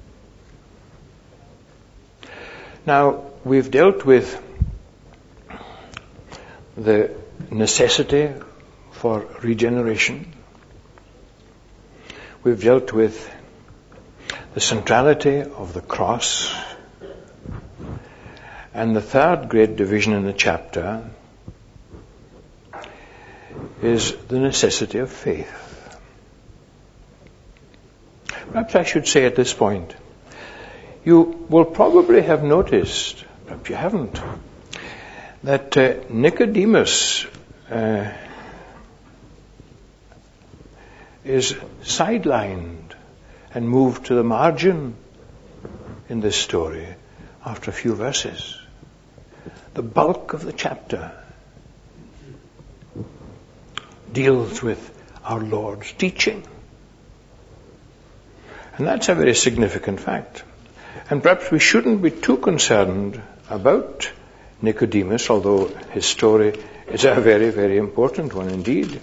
Speaker 1: Now, we've dealt with the necessity for regeneration. We've dealt with the centrality of the cross. And the third great division in the chapter is the necessity of faith. Perhaps I should say at this point, you will probably have noticed, perhaps you haven't, that uh, Nicodemus uh, is sidelined and moved to the margin in this story after a few verses. The bulk of the chapter deals with our Lord's teaching. And that's a very significant fact. And perhaps we shouldn't be too concerned about Nicodemus, although his story is a very, very important one indeed.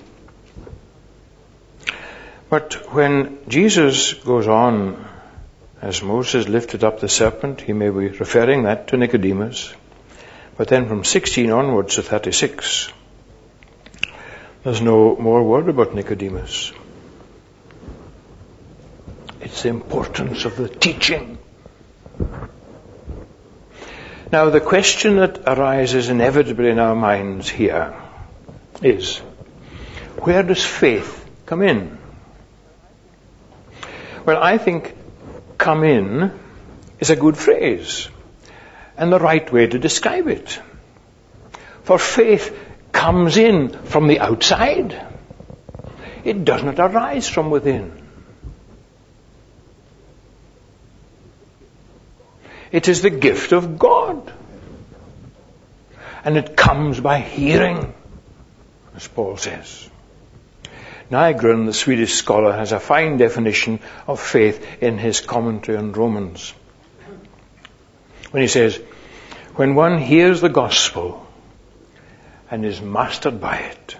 Speaker 1: But when Jesus goes on, as Moses lifted up the serpent, he may be referring that to Nicodemus. But then from sixteen onwards to thirty-six, there's no more word about Nicodemus. It's the importance of the teaching. Now, the question that arises inevitably in our minds here is, where does faith come in? Well, I think come in is a good phrase and the right way to describe it. For faith comes in from the outside. It does not arise from within. It is the gift of God. And it comes by hearing, as Paul says. Nygren, the Swedish scholar, has a fine definition of faith in his commentary on Romans. When he says, when one hears the gospel and is mastered by it,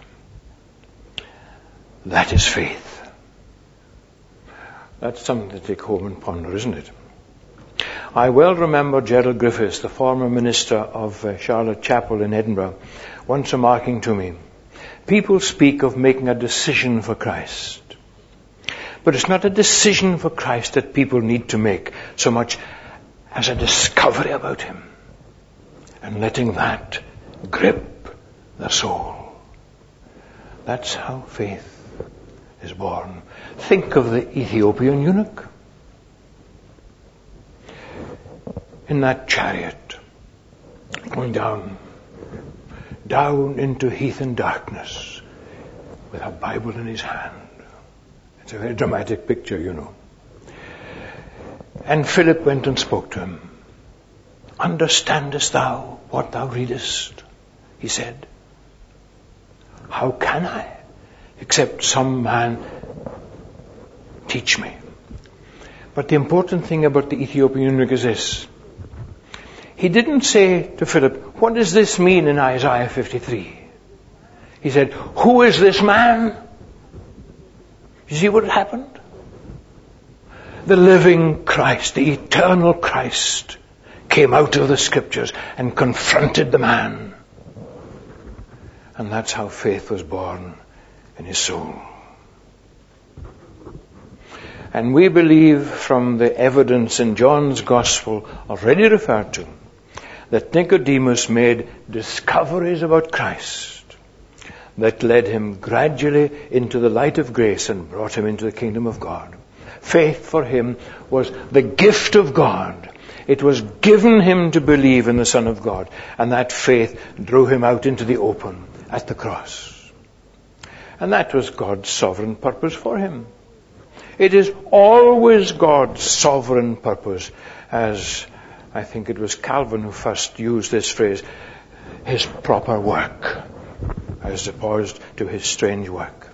Speaker 1: that is faith. That's something to take home and ponder, isn't it? I well remember Gerald Griffiths, the former minister of uh, Charlotte Chapel in Edinburgh, once remarking to me, people speak of making a decision for Christ. But it's not a decision for Christ that people need to make so much as a discovery about Him and letting that grip their soul. That's how faith is born. Think of the Ethiopian eunuch. in that chariot, going down, down into heath and darkness, with a Bible in his hand. It's a very dramatic picture, you know. And Philip went and spoke to him. Understandest thou what thou readest? He said. How can I, except some man teach me? But the important thing about the Ethiopian eunuch is this. He didn't say to Philip, what does this mean in Isaiah fifty-three? He said, who is this man? You see what happened? The living Christ, the eternal Christ, came out of the scriptures and confronted the man. And that's how faith was born in his soul. And we believe from the evidence in John's Gospel already referred to, that Nicodemus made discoveries about Christ that led him gradually into the light of grace and brought him into the kingdom of God. Faith for him was the gift of God. It was given him to believe in the Son of God, and that faith drew him out into the open at the cross. And that was God's sovereign purpose for him. It is always God's sovereign purpose, as I think it was Calvin who first used this phrase, his proper work, as opposed to his strange work.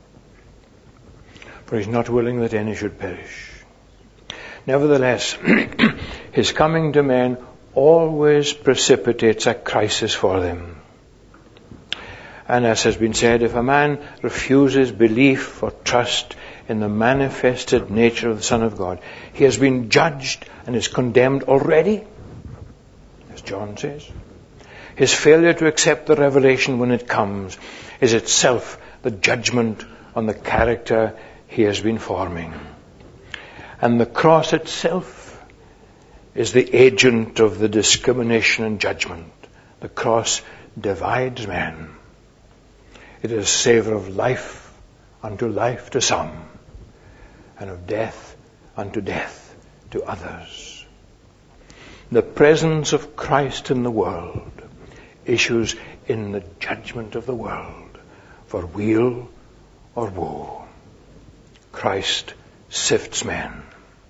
Speaker 1: For he's not willing that any should perish. Nevertheless, his coming to men always precipitates a crisis for them. And as has been said, if a man refuses belief or trust in the manifested nature of the Son of God, he has been judged and is condemned already, as John says. His failure to accept the revelation when it comes is itself the judgment on the character he has been forming. And the cross itself is the agent of the discrimination and judgment. The cross divides men. It is a savour of life unto life to some, and of death unto death to others. The presence of Christ in the world issues in the judgment of the world for weal or woe. Christ sifts men.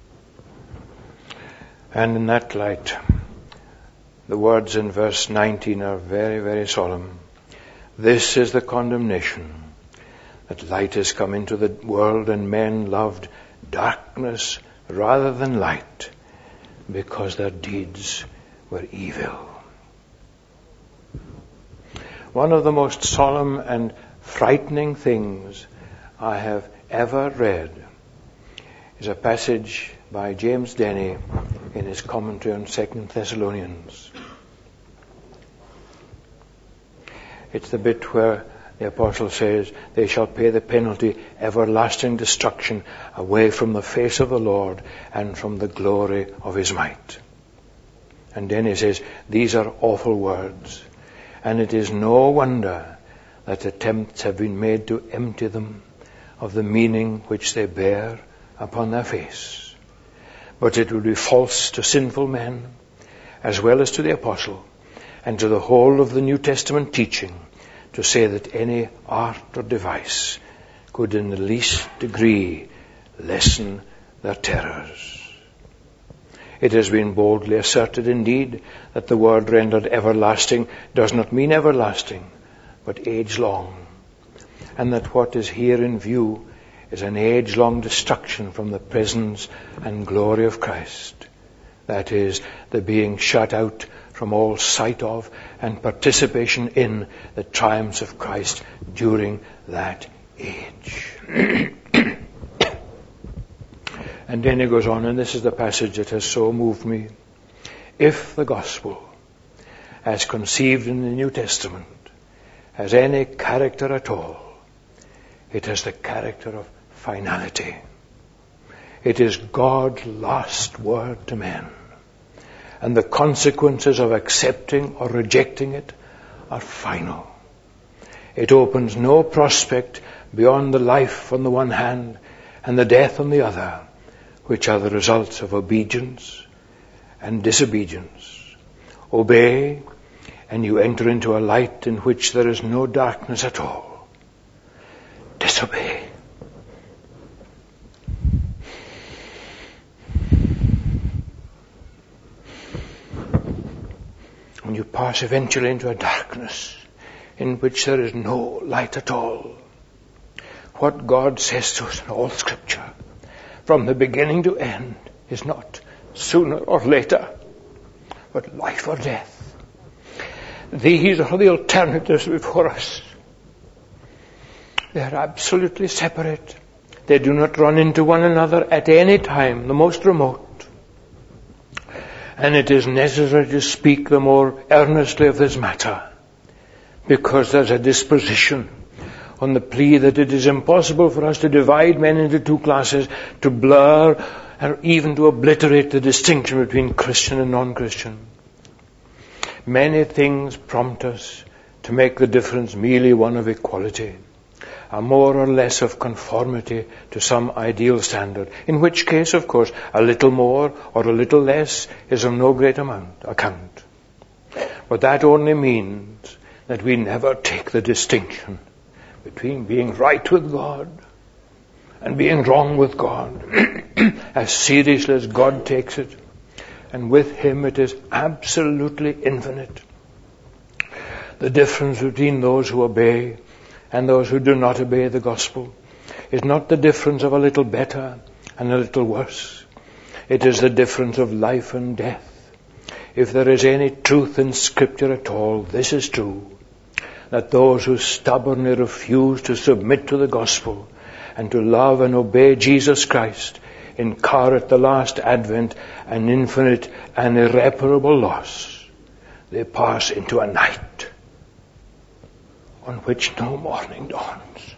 Speaker 1: And in that light, the words in verse nineteen are very, very solemn. This is the condemnation, that light has come into the world, and men loved darkness rather than light, because their deeds were evil. One of the most solemn and frightening things I have ever read is a passage by James Denney in his commentary on Second Thessalonians. It's the bit where the apostle says, they shall pay the penalty, everlasting destruction, away from the face of the Lord and from the glory of his might. And then he says, these are awful words, and it is no wonder that attempts have been made to empty them of the meaning which they bear upon their face. But it would be false to sinful men, as well as to the apostle, and to the whole of the New Testament teaching, to say that any art or device could in the least degree lessen their terrors. It has been boldly asserted indeed that the word rendered everlasting does not mean everlasting, but age-long, and that what is here in view is an age-long destruction from the presence and glory of Christ. That is, the being shut out from all sight of and participation in the triumphs of Christ during that age. And then he goes on, and this is the passage that has so moved me. If the gospel, as conceived in the New Testament, has any character at all, it has the character of finality. It is God's last word to men. And the consequences of accepting or rejecting it are final. It opens no prospect beyond the life on the one hand and the death on the other, which are the results of obedience and disobedience. Obey, and you enter into a light in which there is no darkness at all. Disobey. And you pass eventually into a darkness in which there is no light at all. What God says to us in all Scripture, from the beginning to end, is not sooner or later, but life or death. These are the alternatives before us. They are absolutely separate. They do not run into one another at any time, the most remote. And it is necessary to speak the more earnestly of this matter, because there's a disposition on the plea that it is impossible for us to divide men into two classes, to blur or even to obliterate the distinction between Christian and non-Christian. Many things prompt us to make the difference merely one of equality, a more or less of conformity to some ideal standard, in which case, of course, a little more or a little less is of no great amount, account. But that only means that we never take the distinction between being right with God and being wrong with God as seriously as God takes it. And with Him it is absolutely infinite. The difference between those who obey and those who do not obey the gospel is not the difference of a little better and a little worse. It is the difference of life and death. If there is any truth in Scripture at all, this is true, that those who stubbornly refuse to submit to the gospel and to love and obey Jesus Christ incur at the last advent an infinite and irreparable loss. They pass into a night on which no morning dawns.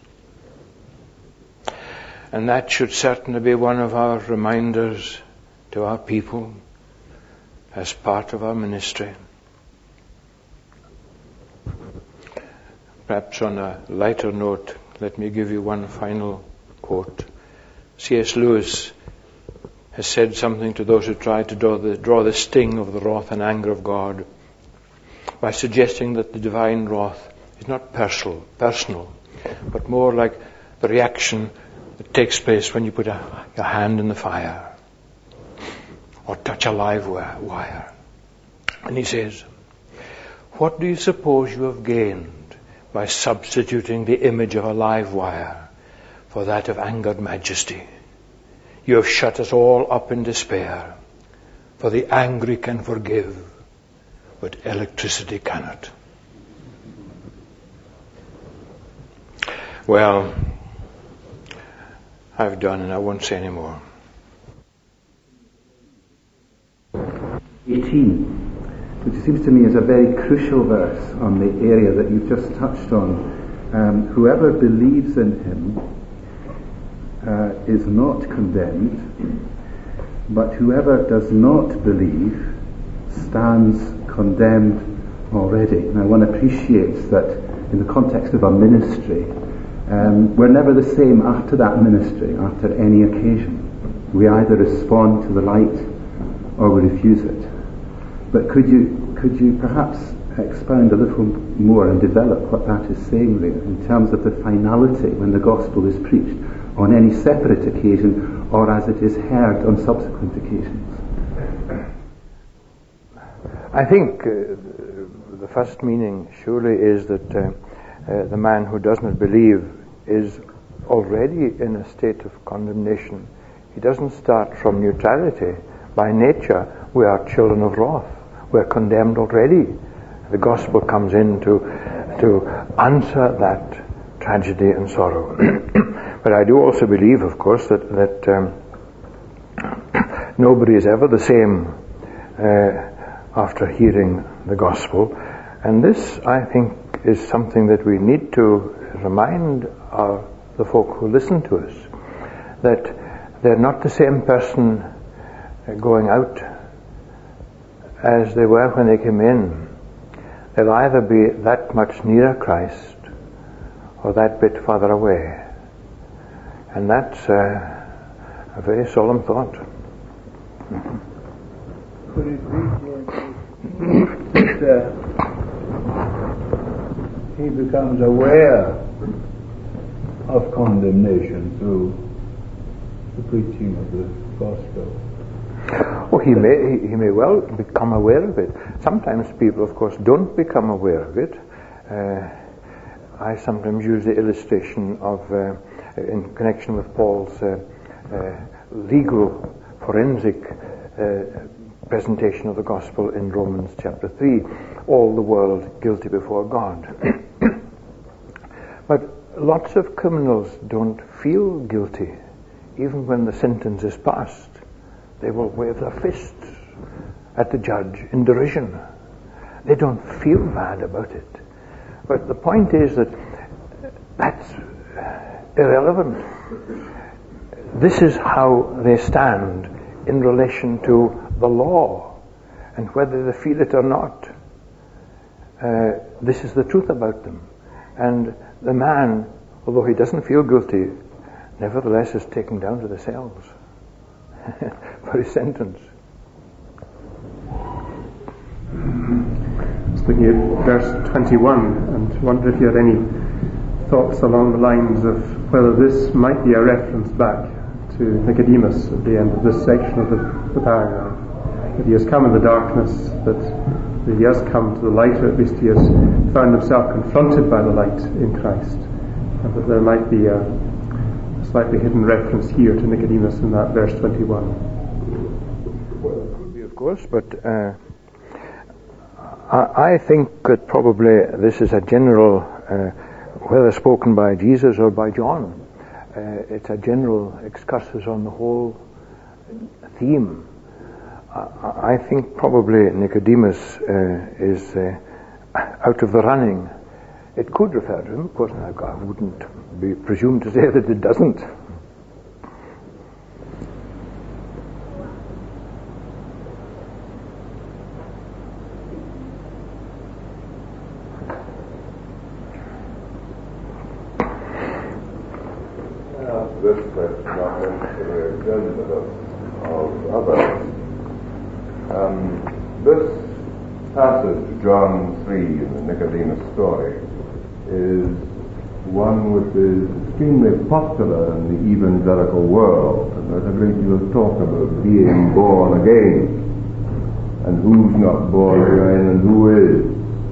Speaker 1: And that should certainly be one of our reminders to our people as part of our ministry. Perhaps on a lighter note, let me give you one final quote. C S Lewis has said something to those who try to draw the, draw the sting of the wrath and anger of God by suggesting that the divine wrath is not personal, personal, but more like the reaction that takes place when you put a, your hand in the fire or touch a live wire. And he says, what do you suppose you have gained by substituting the image of a live wire for that of angered majesty? You have shut us all up in despair, for the angry can forgive, but electricity cannot. Well, I've done and I won't say any more.
Speaker 2: eighteen, which seems to me is a very crucial verse on the area that you've just touched on. Um, whoever believes in Him Uh, is not condemned, but whoever does not believe stands condemned already. Now, one appreciates that in the context of our ministry, um, we're never the same after that ministry, after any occasion. We either respond to the light or we refuse it. But could you could you perhaps expound a little more and develop what that is saying there in terms of the finality when the gospel is preached on any separate occasion or as it is heard on subsequent occasions?
Speaker 1: I think uh, the first meaning surely is that uh, uh, the man who does not believe is already in a state of condemnation. He doesn't start from neutrality. By nature, we are children of wrath. We're condemned already. The gospel comes in to, to answer that tragedy and sorrow. But I do also believe, of course, that, that um, nobody is ever the same uh, after hearing the gospel. And this, I think, is something that we need to remind our, the folk who listen to us, that they're not the same person uh, going out as they were when they came in. They'll either be that much nearer Christ or that bit farther away. And that's uh, a very solemn thought. Mm-hmm.
Speaker 3: Could it be that uh, he becomes aware of condemnation through the preaching of the gospel?
Speaker 1: Oh, he may he, he may well become aware of it. Sometimes people, of course, don't become aware of it. Uh, I sometimes use the illustration of, uh, in connection with Paul's uh, uh, legal, forensic uh, presentation of the gospel in Romans chapter three, all the world guilty before God. But lots of criminals don't feel guilty, even when the sentence is passed. They will wave their fists at the judge in derision. They don't feel bad about it. But the point is that that's irrelevant. This is how they stand in relation to the law, and whether they feel it or not. Uh, this is the truth about them. And the man, although he doesn't feel guilty, nevertheless is taken down to the cells for his sentence.
Speaker 4: I was looking at verse twenty-one and wondered if you had any thoughts along the lines of whether this might be a reference back to Nicodemus at the end of this section of the, the paragraph. That he has come in the darkness, that, that he has come to the light, or at least he has found himself confronted by the light in Christ. And that there might be a, a slightly hidden reference here to Nicodemus in that verse twenty-one.
Speaker 1: Well, it could be, of course, but uh, I, I think that probably this is a general, uh, whether spoken by Jesus or by John, Uh, it's a general excursus on the whole theme. I, I think probably Nicodemus uh, is uh, out of the running. It could refer to him, of course. I wouldn't be presumed to say that it doesn't.
Speaker 5: This question, not necessarily a judgment of, of others. Um, this passage, John three, in the Nicodemus story, is one which is extremely popular in the evangelical world. And there's a great deal of talk about being born again, and who's not born again and who is.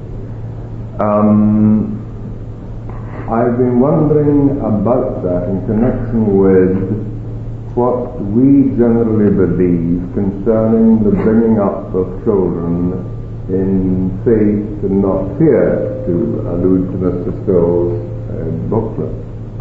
Speaker 5: Um, I've been wondering about that in connection with what we generally believe concerning the bringing up of children in faith and not fear, to allude to Mister Stowe's uh, booklet.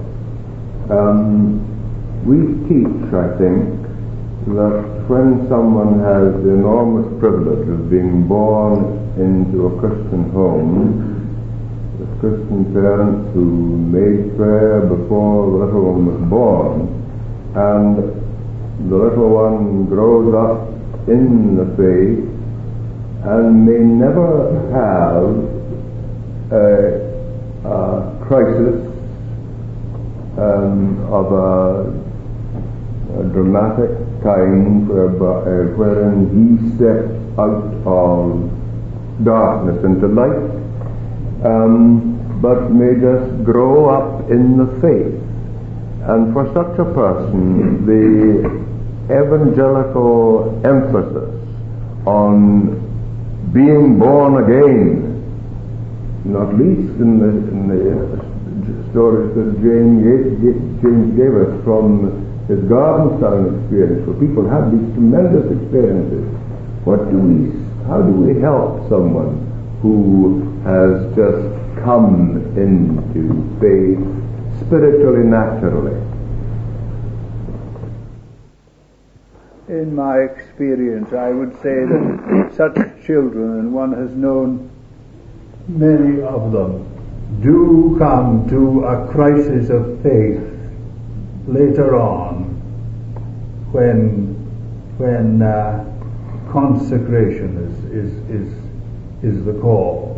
Speaker 5: Um, we teach, I think, that when someone has the enormous privilege of being born into a Christian home, Christian parents who made prayer before the little one was born, and the little one grows up in the faith and may never have a, a crisis um, of a, a dramatic kind whereby, uh, wherein he steps out of darkness into light. Um, but may just grow up in the faith. And for such a person, the evangelical emphasis on being born again, not least in the, in the stories that James gave, James gave us from his garden town experience, where people have these tremendous experiences. What do we, how do we help someone who has just come into faith spiritually, naturally?
Speaker 3: In my experience, I would say that such children, and one has known many of them, do come to a crisis of faith later on when when uh, consecration is, is, is is the call.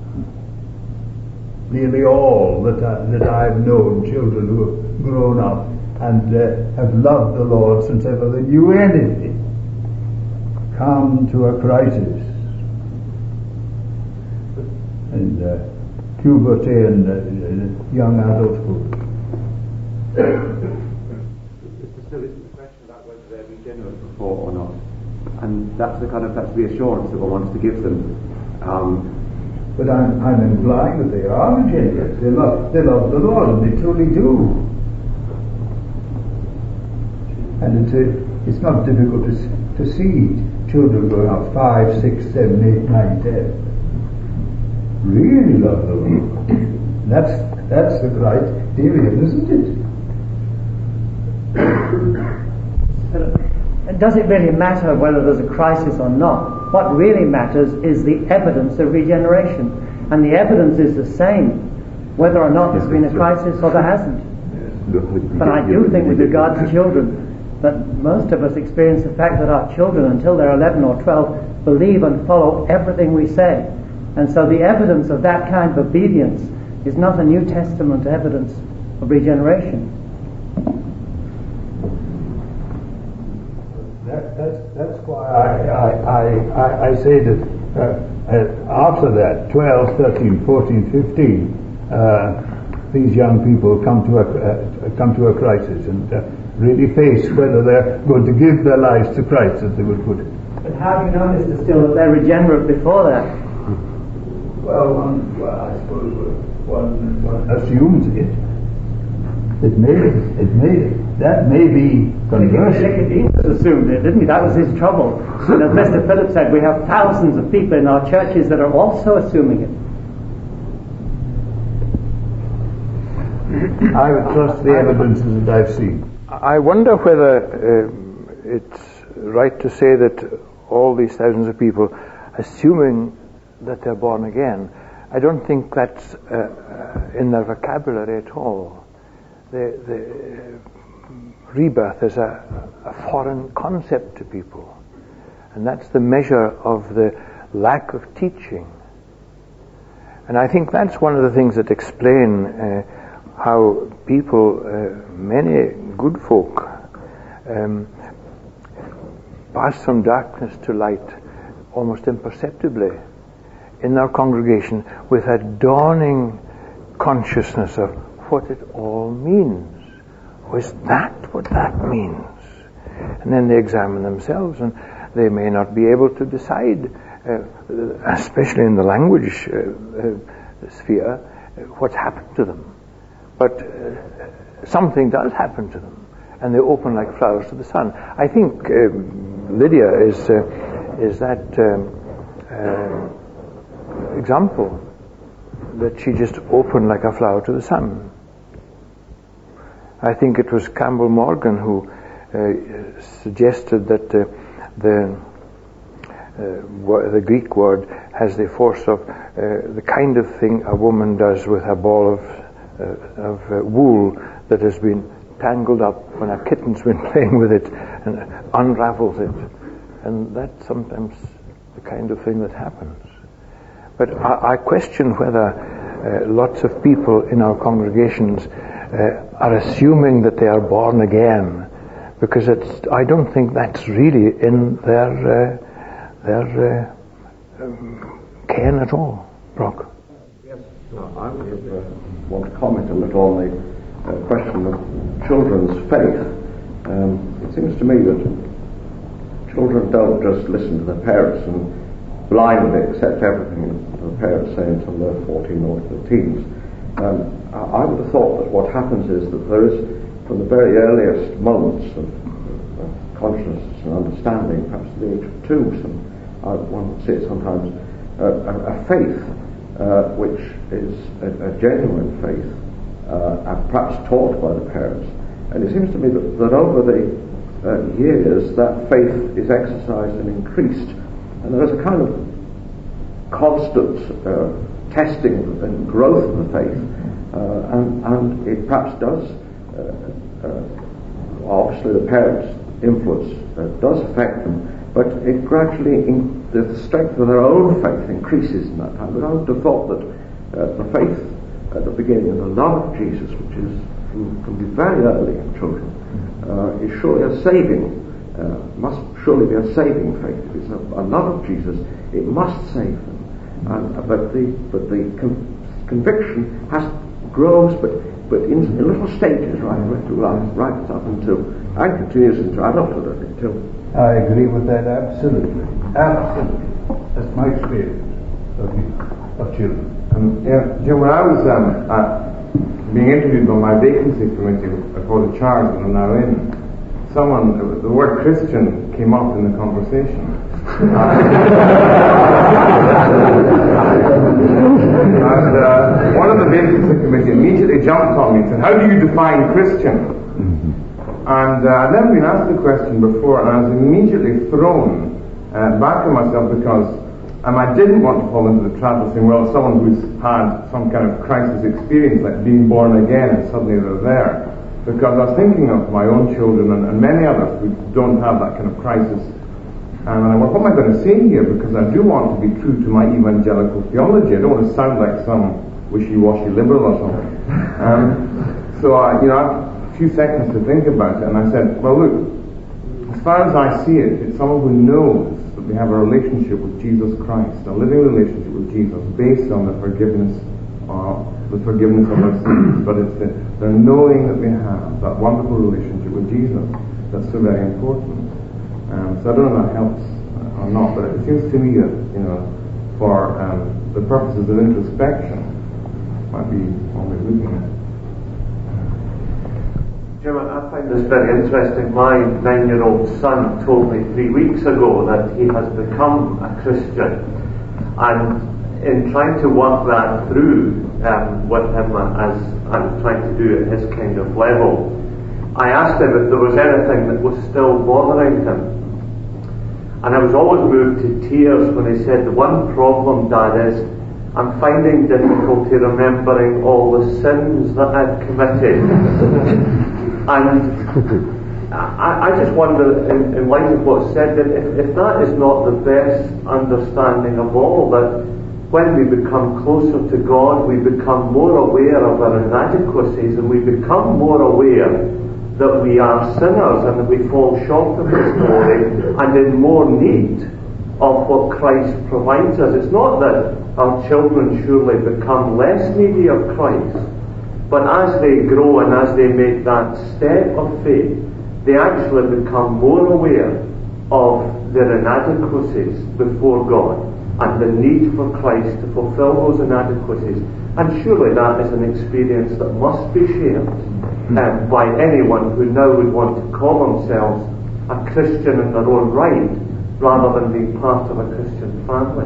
Speaker 3: Nearly all that, I, that I've known, children who have grown up and uh, have loved the Lord since ever they knew anything, come to a crisis in uh, puberty and uh, young adulthood.
Speaker 6: Mister Still, isn't the question about whether they're regenerate before or not? And that's the kind of that's the assurance that one wants to give them. Um,
Speaker 3: But I'm, I'm implying that they are regenerate. They love, they love the Lord, and they truly do. And it's, uh, it's not difficult to, to see children growing up five, six, seven, eight, nine, ten. Really love the Lord. That's that's the criterion, isn't
Speaker 7: it? Does it really matter whether there's a crisis or not? What really matters is the evidence of regeneration. And the evidence is the same, whether or not there's been a crisis or there hasn't. But I do think with regard to children, that most of us experience the fact that our children, until they're eleven or twelve, believe and follow everything we say. And so the evidence of that kind of obedience is not a New Testament evidence of regeneration.
Speaker 3: That, that's, that's why I, I, I, I say that uh, uh, after that, twelve, thirteen, fourteen, fifteen, uh, these young people come to a, uh, come to a crisis and uh, really face whether they're going to give their lives to Christ, as they would put it.
Speaker 7: But how do you know, Mister Still, that they're regenerate before that?
Speaker 3: Well, one, well I suppose one, one assumes it. It may, it may, that may be conversion.
Speaker 7: Nicodemus assumed it, didn't he? That was his trouble. And as Mister Phillips said, we have thousands of people in our churches that are also assuming it.
Speaker 3: I would trust the evidences that I've seen.
Speaker 1: I wonder whether uh, it's right to say that all these thousands of people, assuming that they're born again, I don't think that's uh, in their vocabulary at all. The, the uh, rebirth is a, a foreign concept to people, and that's the measure of the lack of teaching. And I think that's one of the things that explain uh, how people, uh, many good folk, um, pass from darkness to light almost imperceptibly in our congregation with a dawning consciousness of what it all means. Oh, is that what that means? And then they examine themselves, and they may not be able to decide, uh, especially in the language uh, uh, sphere, uh, what's happened to them. But uh, something does happen to them, and they open like flowers to the sun. I think uh, Lydia is uh, is that um, uh, example, that she just opened like a flower to the sun. I think it was Campbell Morgan who uh, suggested that uh, the uh, the Greek word has the force of uh, the kind of thing a woman does with a ball of uh, of uh, wool that has been tangled up when a kitten's been playing with it and unravels it, and that's sometimes the kind of thing that happens. But I, I question whether uh, lots of people in our congregations uh, are assuming that they are born again, because it's, I don't think that's really in their uh, their uh, um, ken at all. Brock?
Speaker 8: Yes, no, I would uh, want to comment a little on the uh, question of children's faith. Um, it seems to me that children don't just listen to their parents and blindly accept everything the parents say until they're fourteen or into the teens. Um, I would have thought that what happens is that there is, from the very earliest moments of, of consciousness and understanding, perhaps at the age of two, some, uh, one would say sometimes, uh, a, a faith uh, which is a, a genuine faith, uh, and perhaps taught by the parents. And it seems to me that, that over the uh, years that faith is exercised and increased, and there is a kind of constant uh, testing and growth of the faith, uh, and, and it perhaps does, uh, uh, obviously the parents' influence uh, does affect them, but it gradually, in, the strength of their own faith increases in that time. But I would have thought that uh, the faith at the beginning, the love of Jesus, which is can be very early in children, uh, is surely a saving, uh, must surely be a saving faith. If it's a, a love of Jesus, it must save them. And, uh, but the but the con- conviction has grows, but but in, in little stages, right through life, right up until and continues into adulthood until.
Speaker 3: I agree with that absolutely, absolutely. That's my experience of, of children.
Speaker 5: Um, yeah, Jim, when I was um, uh, being interviewed by my vacancy committee for the charge that I'm now in, someone, the word Christian came up in the conversation. and uh, one of the vacancy committee immediately jumped on me and said, "How do you define Christian?" And uh, I'd never been asked the question before, and I was immediately thrown uh, back on myself because um, I didn't want to fall into the trap of saying, well, someone who's had some kind of crisis experience, like being born again, and suddenly they're there. Because I was thinking of my own children and, and many others who don't have that kind of crisis. And I went, what am I going to say here? Because I do want to be true to my evangelical theology. I don't want to sound like some wishy-washy liberal or something. Um, so, I, you know, I had a few seconds to think about it, and I said, well, look, as far as I see it, it's someone who knows that we have a relationship with Jesus Christ, a living relationship with Jesus, based on the forgiveness of the forgiveness of our sins. But it's the, the knowing that we have that wonderful relationship with Jesus that's so very important. Um, so I don't know if that helps or not, but it seems to me that, you know, for um, the purposes of introspection, might be one way of looking at it.
Speaker 6: Jim, I find this very interesting. My nine-year-old son told me three weeks ago that he has become a Christian, and in trying to work that through um, with him as I'm trying to do at his kind of level, I asked him if there was anything that was still bothering him. And I was always moved to tears when he said, the one problem, Dad, is I'm finding difficulty remembering all the sins that I've committed. And I, I just wonder, in, in light of what's said, that if, if that is not the best understanding of all, that when we become closer to God, we become more aware of our inadequacies, and we become more aware that we are sinners and that we fall short of His glory and in more need of what Christ provides us. It's not that our children surely become less needy of Christ, but as they grow and as they make that step of faith, they actually become more aware of their inadequacies before God and the need for Christ to fulfill those inadequacies. And surely that is an experience that must be shared um, by anyone who now would want to call themselves a Christian in their own right, rather than being part of a Christian family.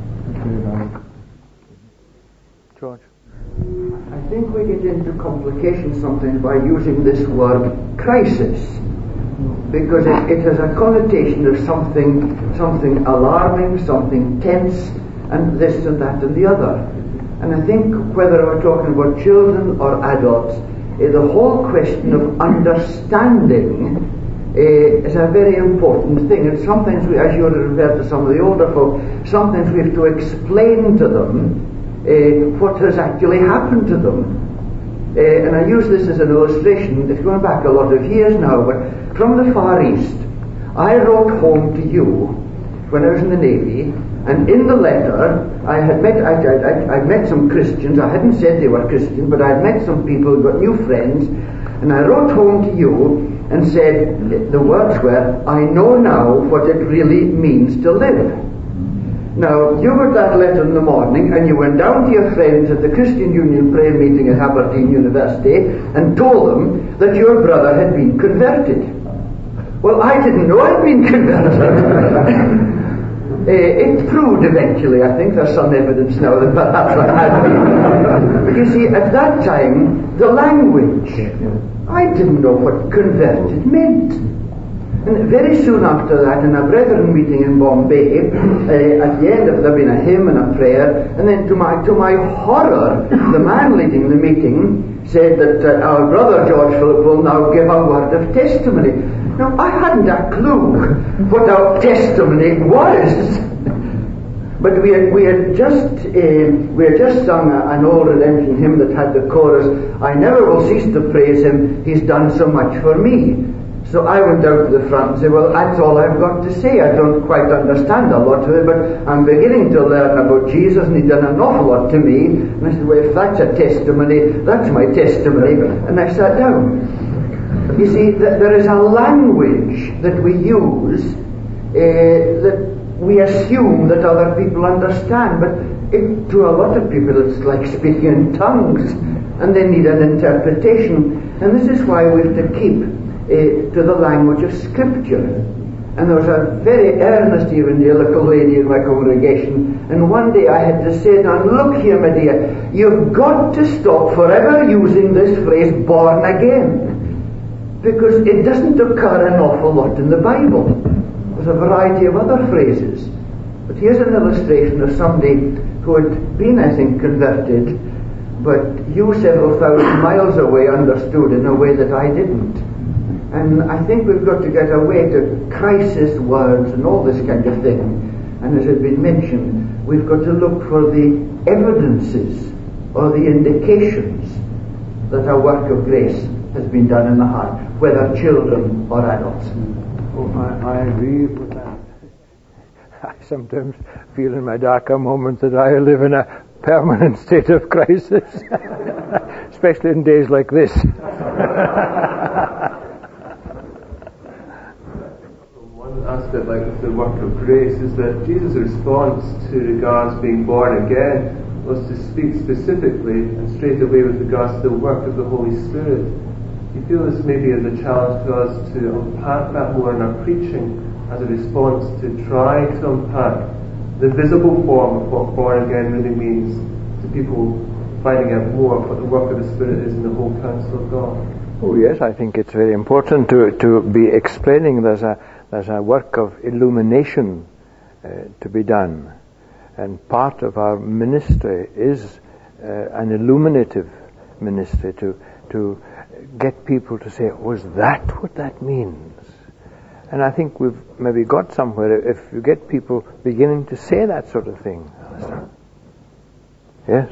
Speaker 1: George?
Speaker 9: I think we get into complications sometimes by using this word crisis, because it, it has a connotation of something something alarming, something tense, and this and that and the other. And I think whether we're talking about children or adults, uh, the whole question of understanding uh, is a very important thing. And sometimes, we, as you referred to some of the older folk, sometimes we have to explain to them uh, what has actually happened to them. Uh, and I use this as an illustration. It's going back a lot of years now, but from the Far East, I wrote home to you when I was in the Navy, and in the letter I had met I, I, I met some Christians. I hadn't said they were Christian, but I had met some people, got new friends, and I wrote home to you and said, the words were, I know now what it really means to live. Now, you got that letter in the morning, and you went down to your friends at the Christian Union prayer meeting at Aberdeen University and told them that your brother had been converted. Well, I didn't know I'd been converted. Uh, it proved eventually, I think there's some evidence now that perhaps I had been. But you see, at that time, the language, I didn't know what converted meant. And very soon after that, in a brethren meeting in Bombay, uh, at the end of there been a hymn and a prayer, and then to my to my horror, the man leading the meeting said that uh, our brother George Philip will now give a word of testimony. Now, I hadn't a clue what our testimony was. But we had, we had just uh, we had just sung a, an old redemption hymn that had the chorus, I never will cease to praise Him, He's done so much for me. So I went out to the front and said, well, that's all I've got to say. I don't quite understand a lot of it, but I'm beginning to learn about Jesus, and he's done an awful lot to me. And I said, well, if that's a testimony, that's my testimony. And I sat down. You see, th- there is a language that we use uh, that we assume that other people understand, but it, to a lot of people it's like speaking in tongues, and they need an interpretation. And this is why we have to keep uh, to the language of Scripture. And there was a very earnest evangelical lady in my congregation, and one day I had to say, now look here, my dear, you've got to stop forever using this phrase, born again, because it doesn't occur an awful lot in the Bible. There's a variety of other phrases. But here's an illustration of somebody who had been, I think, converted, but you several thousand miles away understood in a way that I didn't. And I think we've got to get away to crisis words and all this kind of thing. And as has been mentioned, we've got to look for the evidences or the indications that a work of grace has been done in the heart, whether children or adults.
Speaker 1: Oh, I, I agree with that. I sometimes feel in my darker moments that I live in a permanent state of crisis, especially in days like this.
Speaker 10: One aspect, like with the work of grace, is that Jesus' response to regards being born again was to speak specifically and straight away with regards to the work of the Holy Spirit. You feel this maybe as a challenge to us to unpack that more in our preaching as a response to try to unpack the visible form of what born again really means to people finding out more of what the work of the Spirit is in the whole counsel of God.
Speaker 1: Oh yes, I think it's very important to, to be explaining there's a, there's a work of illumination uh, to be done. And part of our ministry is uh, an illuminative ministry to to get people to say, oh, is that what that means? And I think we've maybe got somewhere if you get people beginning to say that sort of thing. Yes.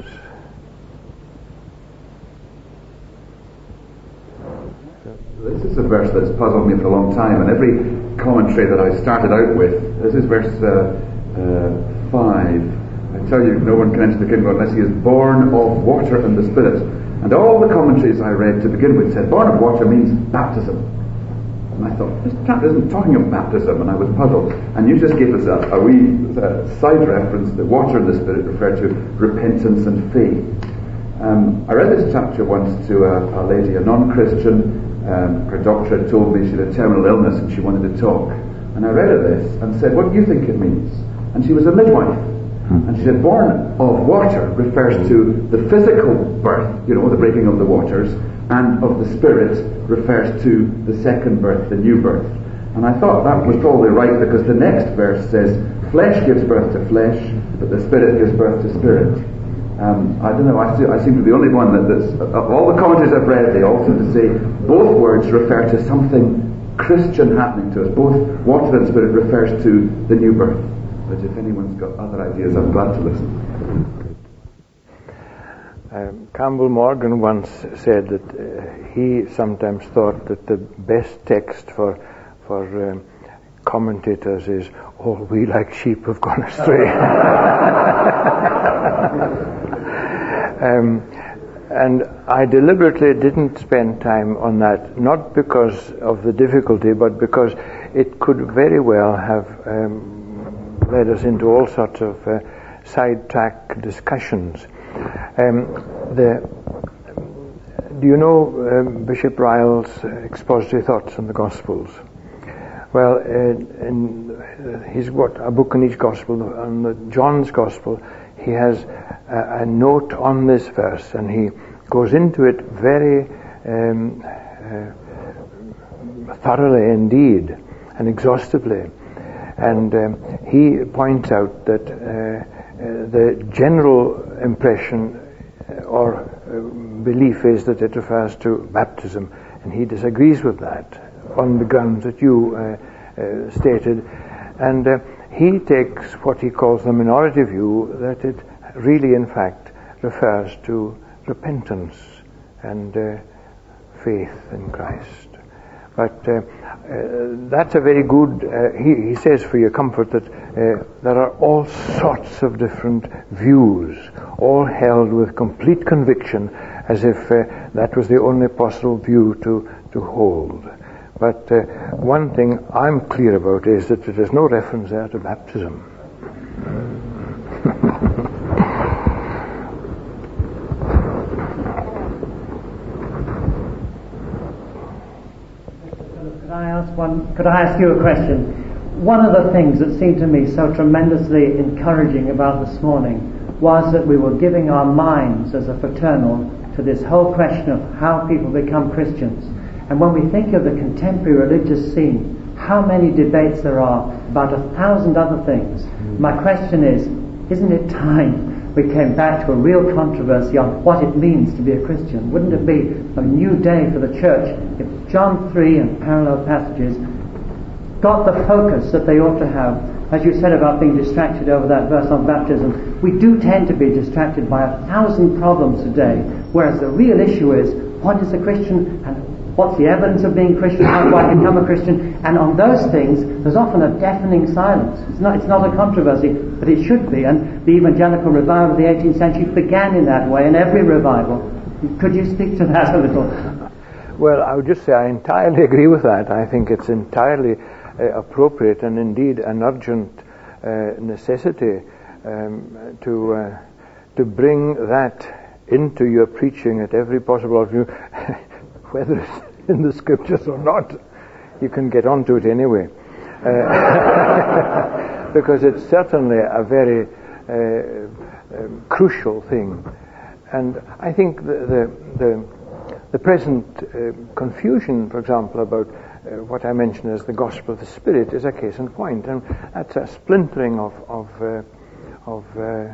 Speaker 2: This is a verse that's puzzled me for a long time, and every commentary that I started out with, this is verse uh, uh, five. I tell you, no one can enter the kingdom unless he is born of water and the Spirit. And all the commentaries I read to begin with said, born of water means baptism. And I thought, this chapter isn't talking of baptism, and I was puzzled. And you just gave us a, a wee uh, side reference that water and the Spirit refer to repentance and faith. Um, I read this chapter once to a, a lady, a non-Christian. Um, her doctor had told me she had a terminal illness and she wanted to talk. And I read her this and said, what do you think it means? And she was a midwife. And she said, born of water refers to the physical birth, you know, the breaking of the waters, and of the Spirit refers to the second birth, the new birth. And I thought that was probably right, because the next verse says, flesh gives birth to flesh, but the Spirit gives birth to spirit. Um, I don't know, I, I seem to be the only one that that's, of all the commentaries I've read, they all seem to say both words refer to something Christian happening to us. Both water and Spirit refers to the new birth. But if anyone's got other ideas, I'm glad to listen.
Speaker 1: Um, Campbell Morgan once said that uh, he sometimes thought that the best text for for um, commentators is, "All we like sheep have gone astray." um, and I deliberately didn't spend time on that, not because of the difficulty, but because it could very well have um, led us into all sorts of uh, sidetrack discussions. Um, the, do you know um, Bishop Ryle's expository thoughts on the Gospels? Well, uh, in, uh, he's got a book on each Gospel. On the John's Gospel, he has a, a note on this verse, and he goes into it very um, uh, thoroughly indeed, and exhaustively. And um, he points out that uh, uh, the general impression or uh, belief is that it refers to baptism, and he disagrees with that on the grounds that you uh, uh, stated. And uh, he takes what he calls the minority view, that it really in fact refers to repentance and uh, faith in Christ. But uh, uh, that's a very good, uh, he, he says for your comfort that uh, there are all sorts of different views, all held with complete conviction, as if uh, that was the only possible view to, to hold. But uh, one thing I'm clear about is that there is no reference there to baptism.
Speaker 7: Could I ask one? Could I ask you a question? One of the things that seemed to me so tremendously encouraging about this morning was that we were giving our minds as a fraternal to this whole question of how people become Christians. And when we think of the contemporary religious scene, how many debates there are about a thousand other things. My question is, isn't it time we came back to a real controversy on what it means to be a Christian? Wouldn't it be a new day for the church if John three and parallel passages got the focus that they ought to have? As you said about being distracted over that verse on baptism, we do tend to be distracted by a thousand problems today, whereas the real issue is, what is a Christian and what's the evidence of being Christian? How do I become a Christian? And on those things, there's often a deafening silence. It's not, it's not a controversy, but it should be. And the evangelical revival of the eighteenth century began in that way, and every revival. Could you speak to that a little?
Speaker 1: Well, I would just say I entirely agree with that. I think it's entirely uh, appropriate and indeed an urgent uh, necessity um, to uh, to bring that into your preaching at every possible opportunity. Whether it's in the scriptures or not, you can get onto it anyway. Uh, because it's certainly a very uh, um, crucial thing. And I think the the, the, the present uh, confusion, for example, about uh, what I mentioned as the gospel of the Spirit is a case in point. And that's a splintering of, of, uh, of uh,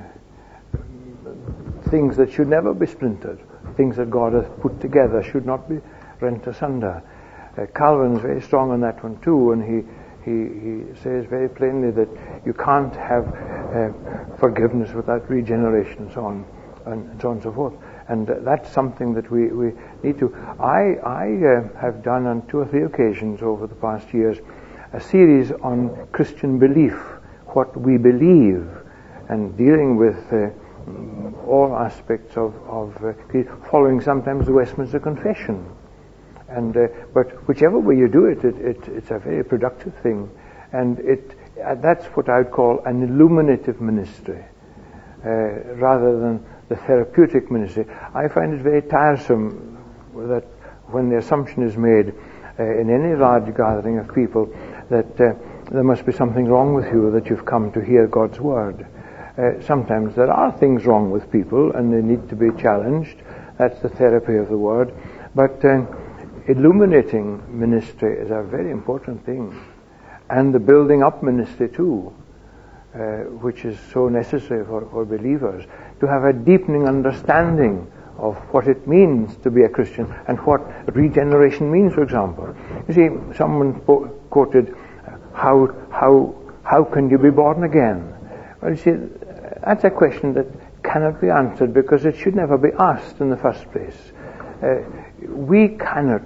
Speaker 1: things that should never be splintered. Things that God has put together should not be rent asunder. Uh, Calvin's very strong on that one too, and he he, he says very plainly that you can't have uh, forgiveness without regeneration and so on, and so on and so forth. And uh, that's something that we, we need to... I, I uh, have done on two or three occasions over the past years a series on Christian belief, what we believe, and dealing with uh, all aspects of, of uh, following sometimes the Westminster Confession. And uh, but whichever way you do it, it, it, it's a very productive thing. And it uh, that's what I would call an illuminative ministry, uh, rather than the therapeutic ministry. I find it very tiresome that when the assumption is made uh, in any large gathering of people that uh, there must be something wrong with you, that you've come to hear God's word. Uh, sometimes there are things wrong with people and they need to be challenged. That's the therapy of the word. But uh, illuminating ministry is a very important thing. And the building up ministry too, uh, which is so necessary for, for believers, to have a deepening understanding of what it means to be a Christian and what regeneration means, for example. You see, someone po- quoted, how, how, how can you be born again? Well, you see, that's a question that cannot be answered because it should never be asked in the first place. Uh, we cannot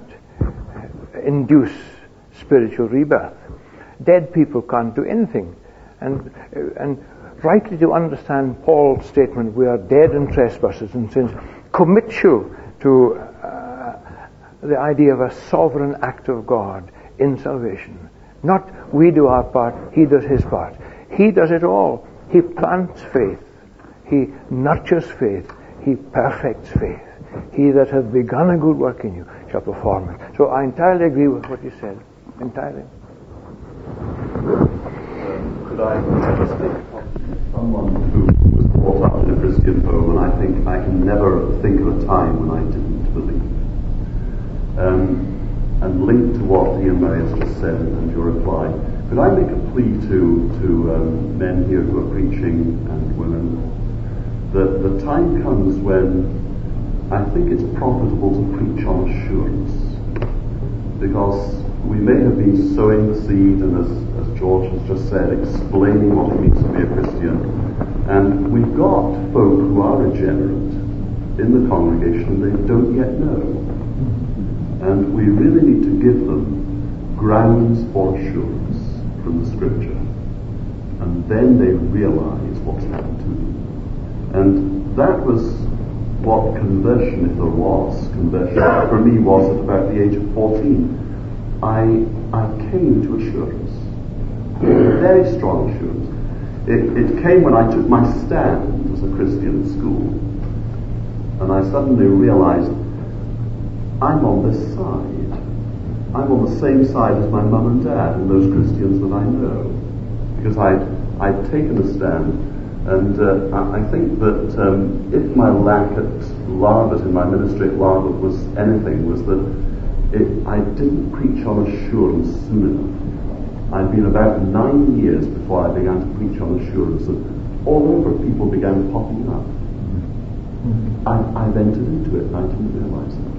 Speaker 1: induce spiritual rebirth. Dead people can't do anything. And, uh, and rightly to understand Paul's statement, we are dead in trespasses and sins, commits you to uh, the idea of a sovereign act of God in salvation. Not we do our part, he does his part. He does it all. He plants faith. He nurtures faith. He perfects faith. He that hath begun a good work in you shall perform it. So I entirely agree with what you said. Entirely.
Speaker 11: Could I speak of someone who was brought up in a Christian home, and I think I can never think of a time when I didn't believe. Um, and linked to what Ian Murray has just said and your reply, could I make a plea to, to um, men here who are preaching and women, that the time comes when I think it's profitable to preach on assurance, because we may have been sowing the seed, and as, as George has just said, explaining what it means to be a Christian, and we've got folk who are regenerate in the congregation they don't yet know, and we really need to give them ground grounds for assurance from the Scripture, and then they realize what's happened to them. And that was what conversion, if there was conversion, for me was at about the age of fourteen. I I came to assurance, very strong assurance. It, it came when I took my stand as a Christian at school, and I suddenly realized I'm on this side. I'm on the same side as my mum and dad and those Christians that I know, because I'd, I'd taken a stand. And uh, I think that um, if my lack at Larbert, in my ministry at Larbert, was anything, was that it, I didn't preach on assurance soon enough. I'd been about nine years before I began to preach on assurance, and all over people began popping up. I, I've entered into it and I didn't realize it.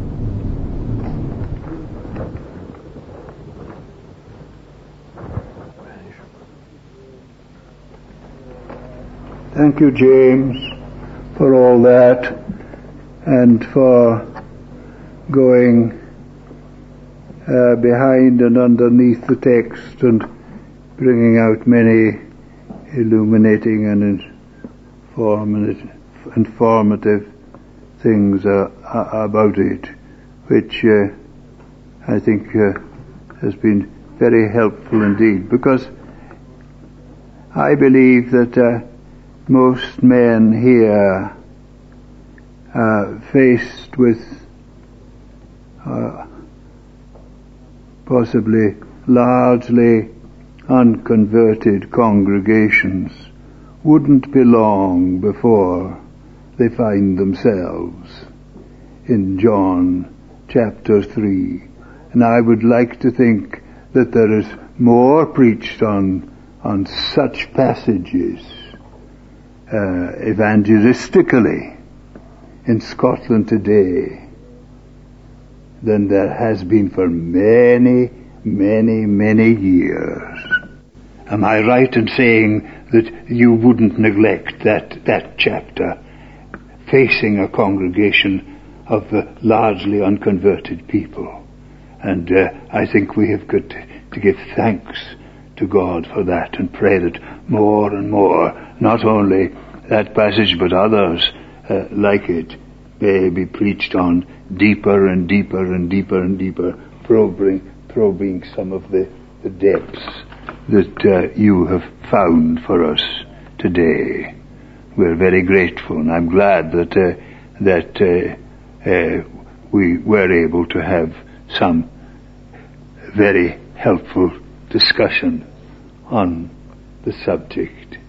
Speaker 3: Thank you, James, for all that, and for going uh, behind and underneath the text and bringing out many illuminating and informative, informative things uh, about it, which uh, I think uh, has been very helpful indeed, because I believe that uh, most men here uh, faced with uh, possibly largely unconverted congregations wouldn't be long before they find themselves in John chapter three. And I would like to think that there is more preached on on such passages Uh, evangelistically in Scotland today than there has been for many, many, many years. Am I right in saying that you wouldn't neglect that, that chapter, facing a congregation of uh, largely unconverted people? And uh, I think we have got to, to give thanks to God for that and pray that more and more, not only that passage but others uh, like it, may be preached on deeper and deeper and deeper and deeper, probing, probing some of the, the depths that uh, you have found for us today. We're very grateful, and I'm glad that uh, that uh, uh, we were able to have some very helpful discussion on the subject.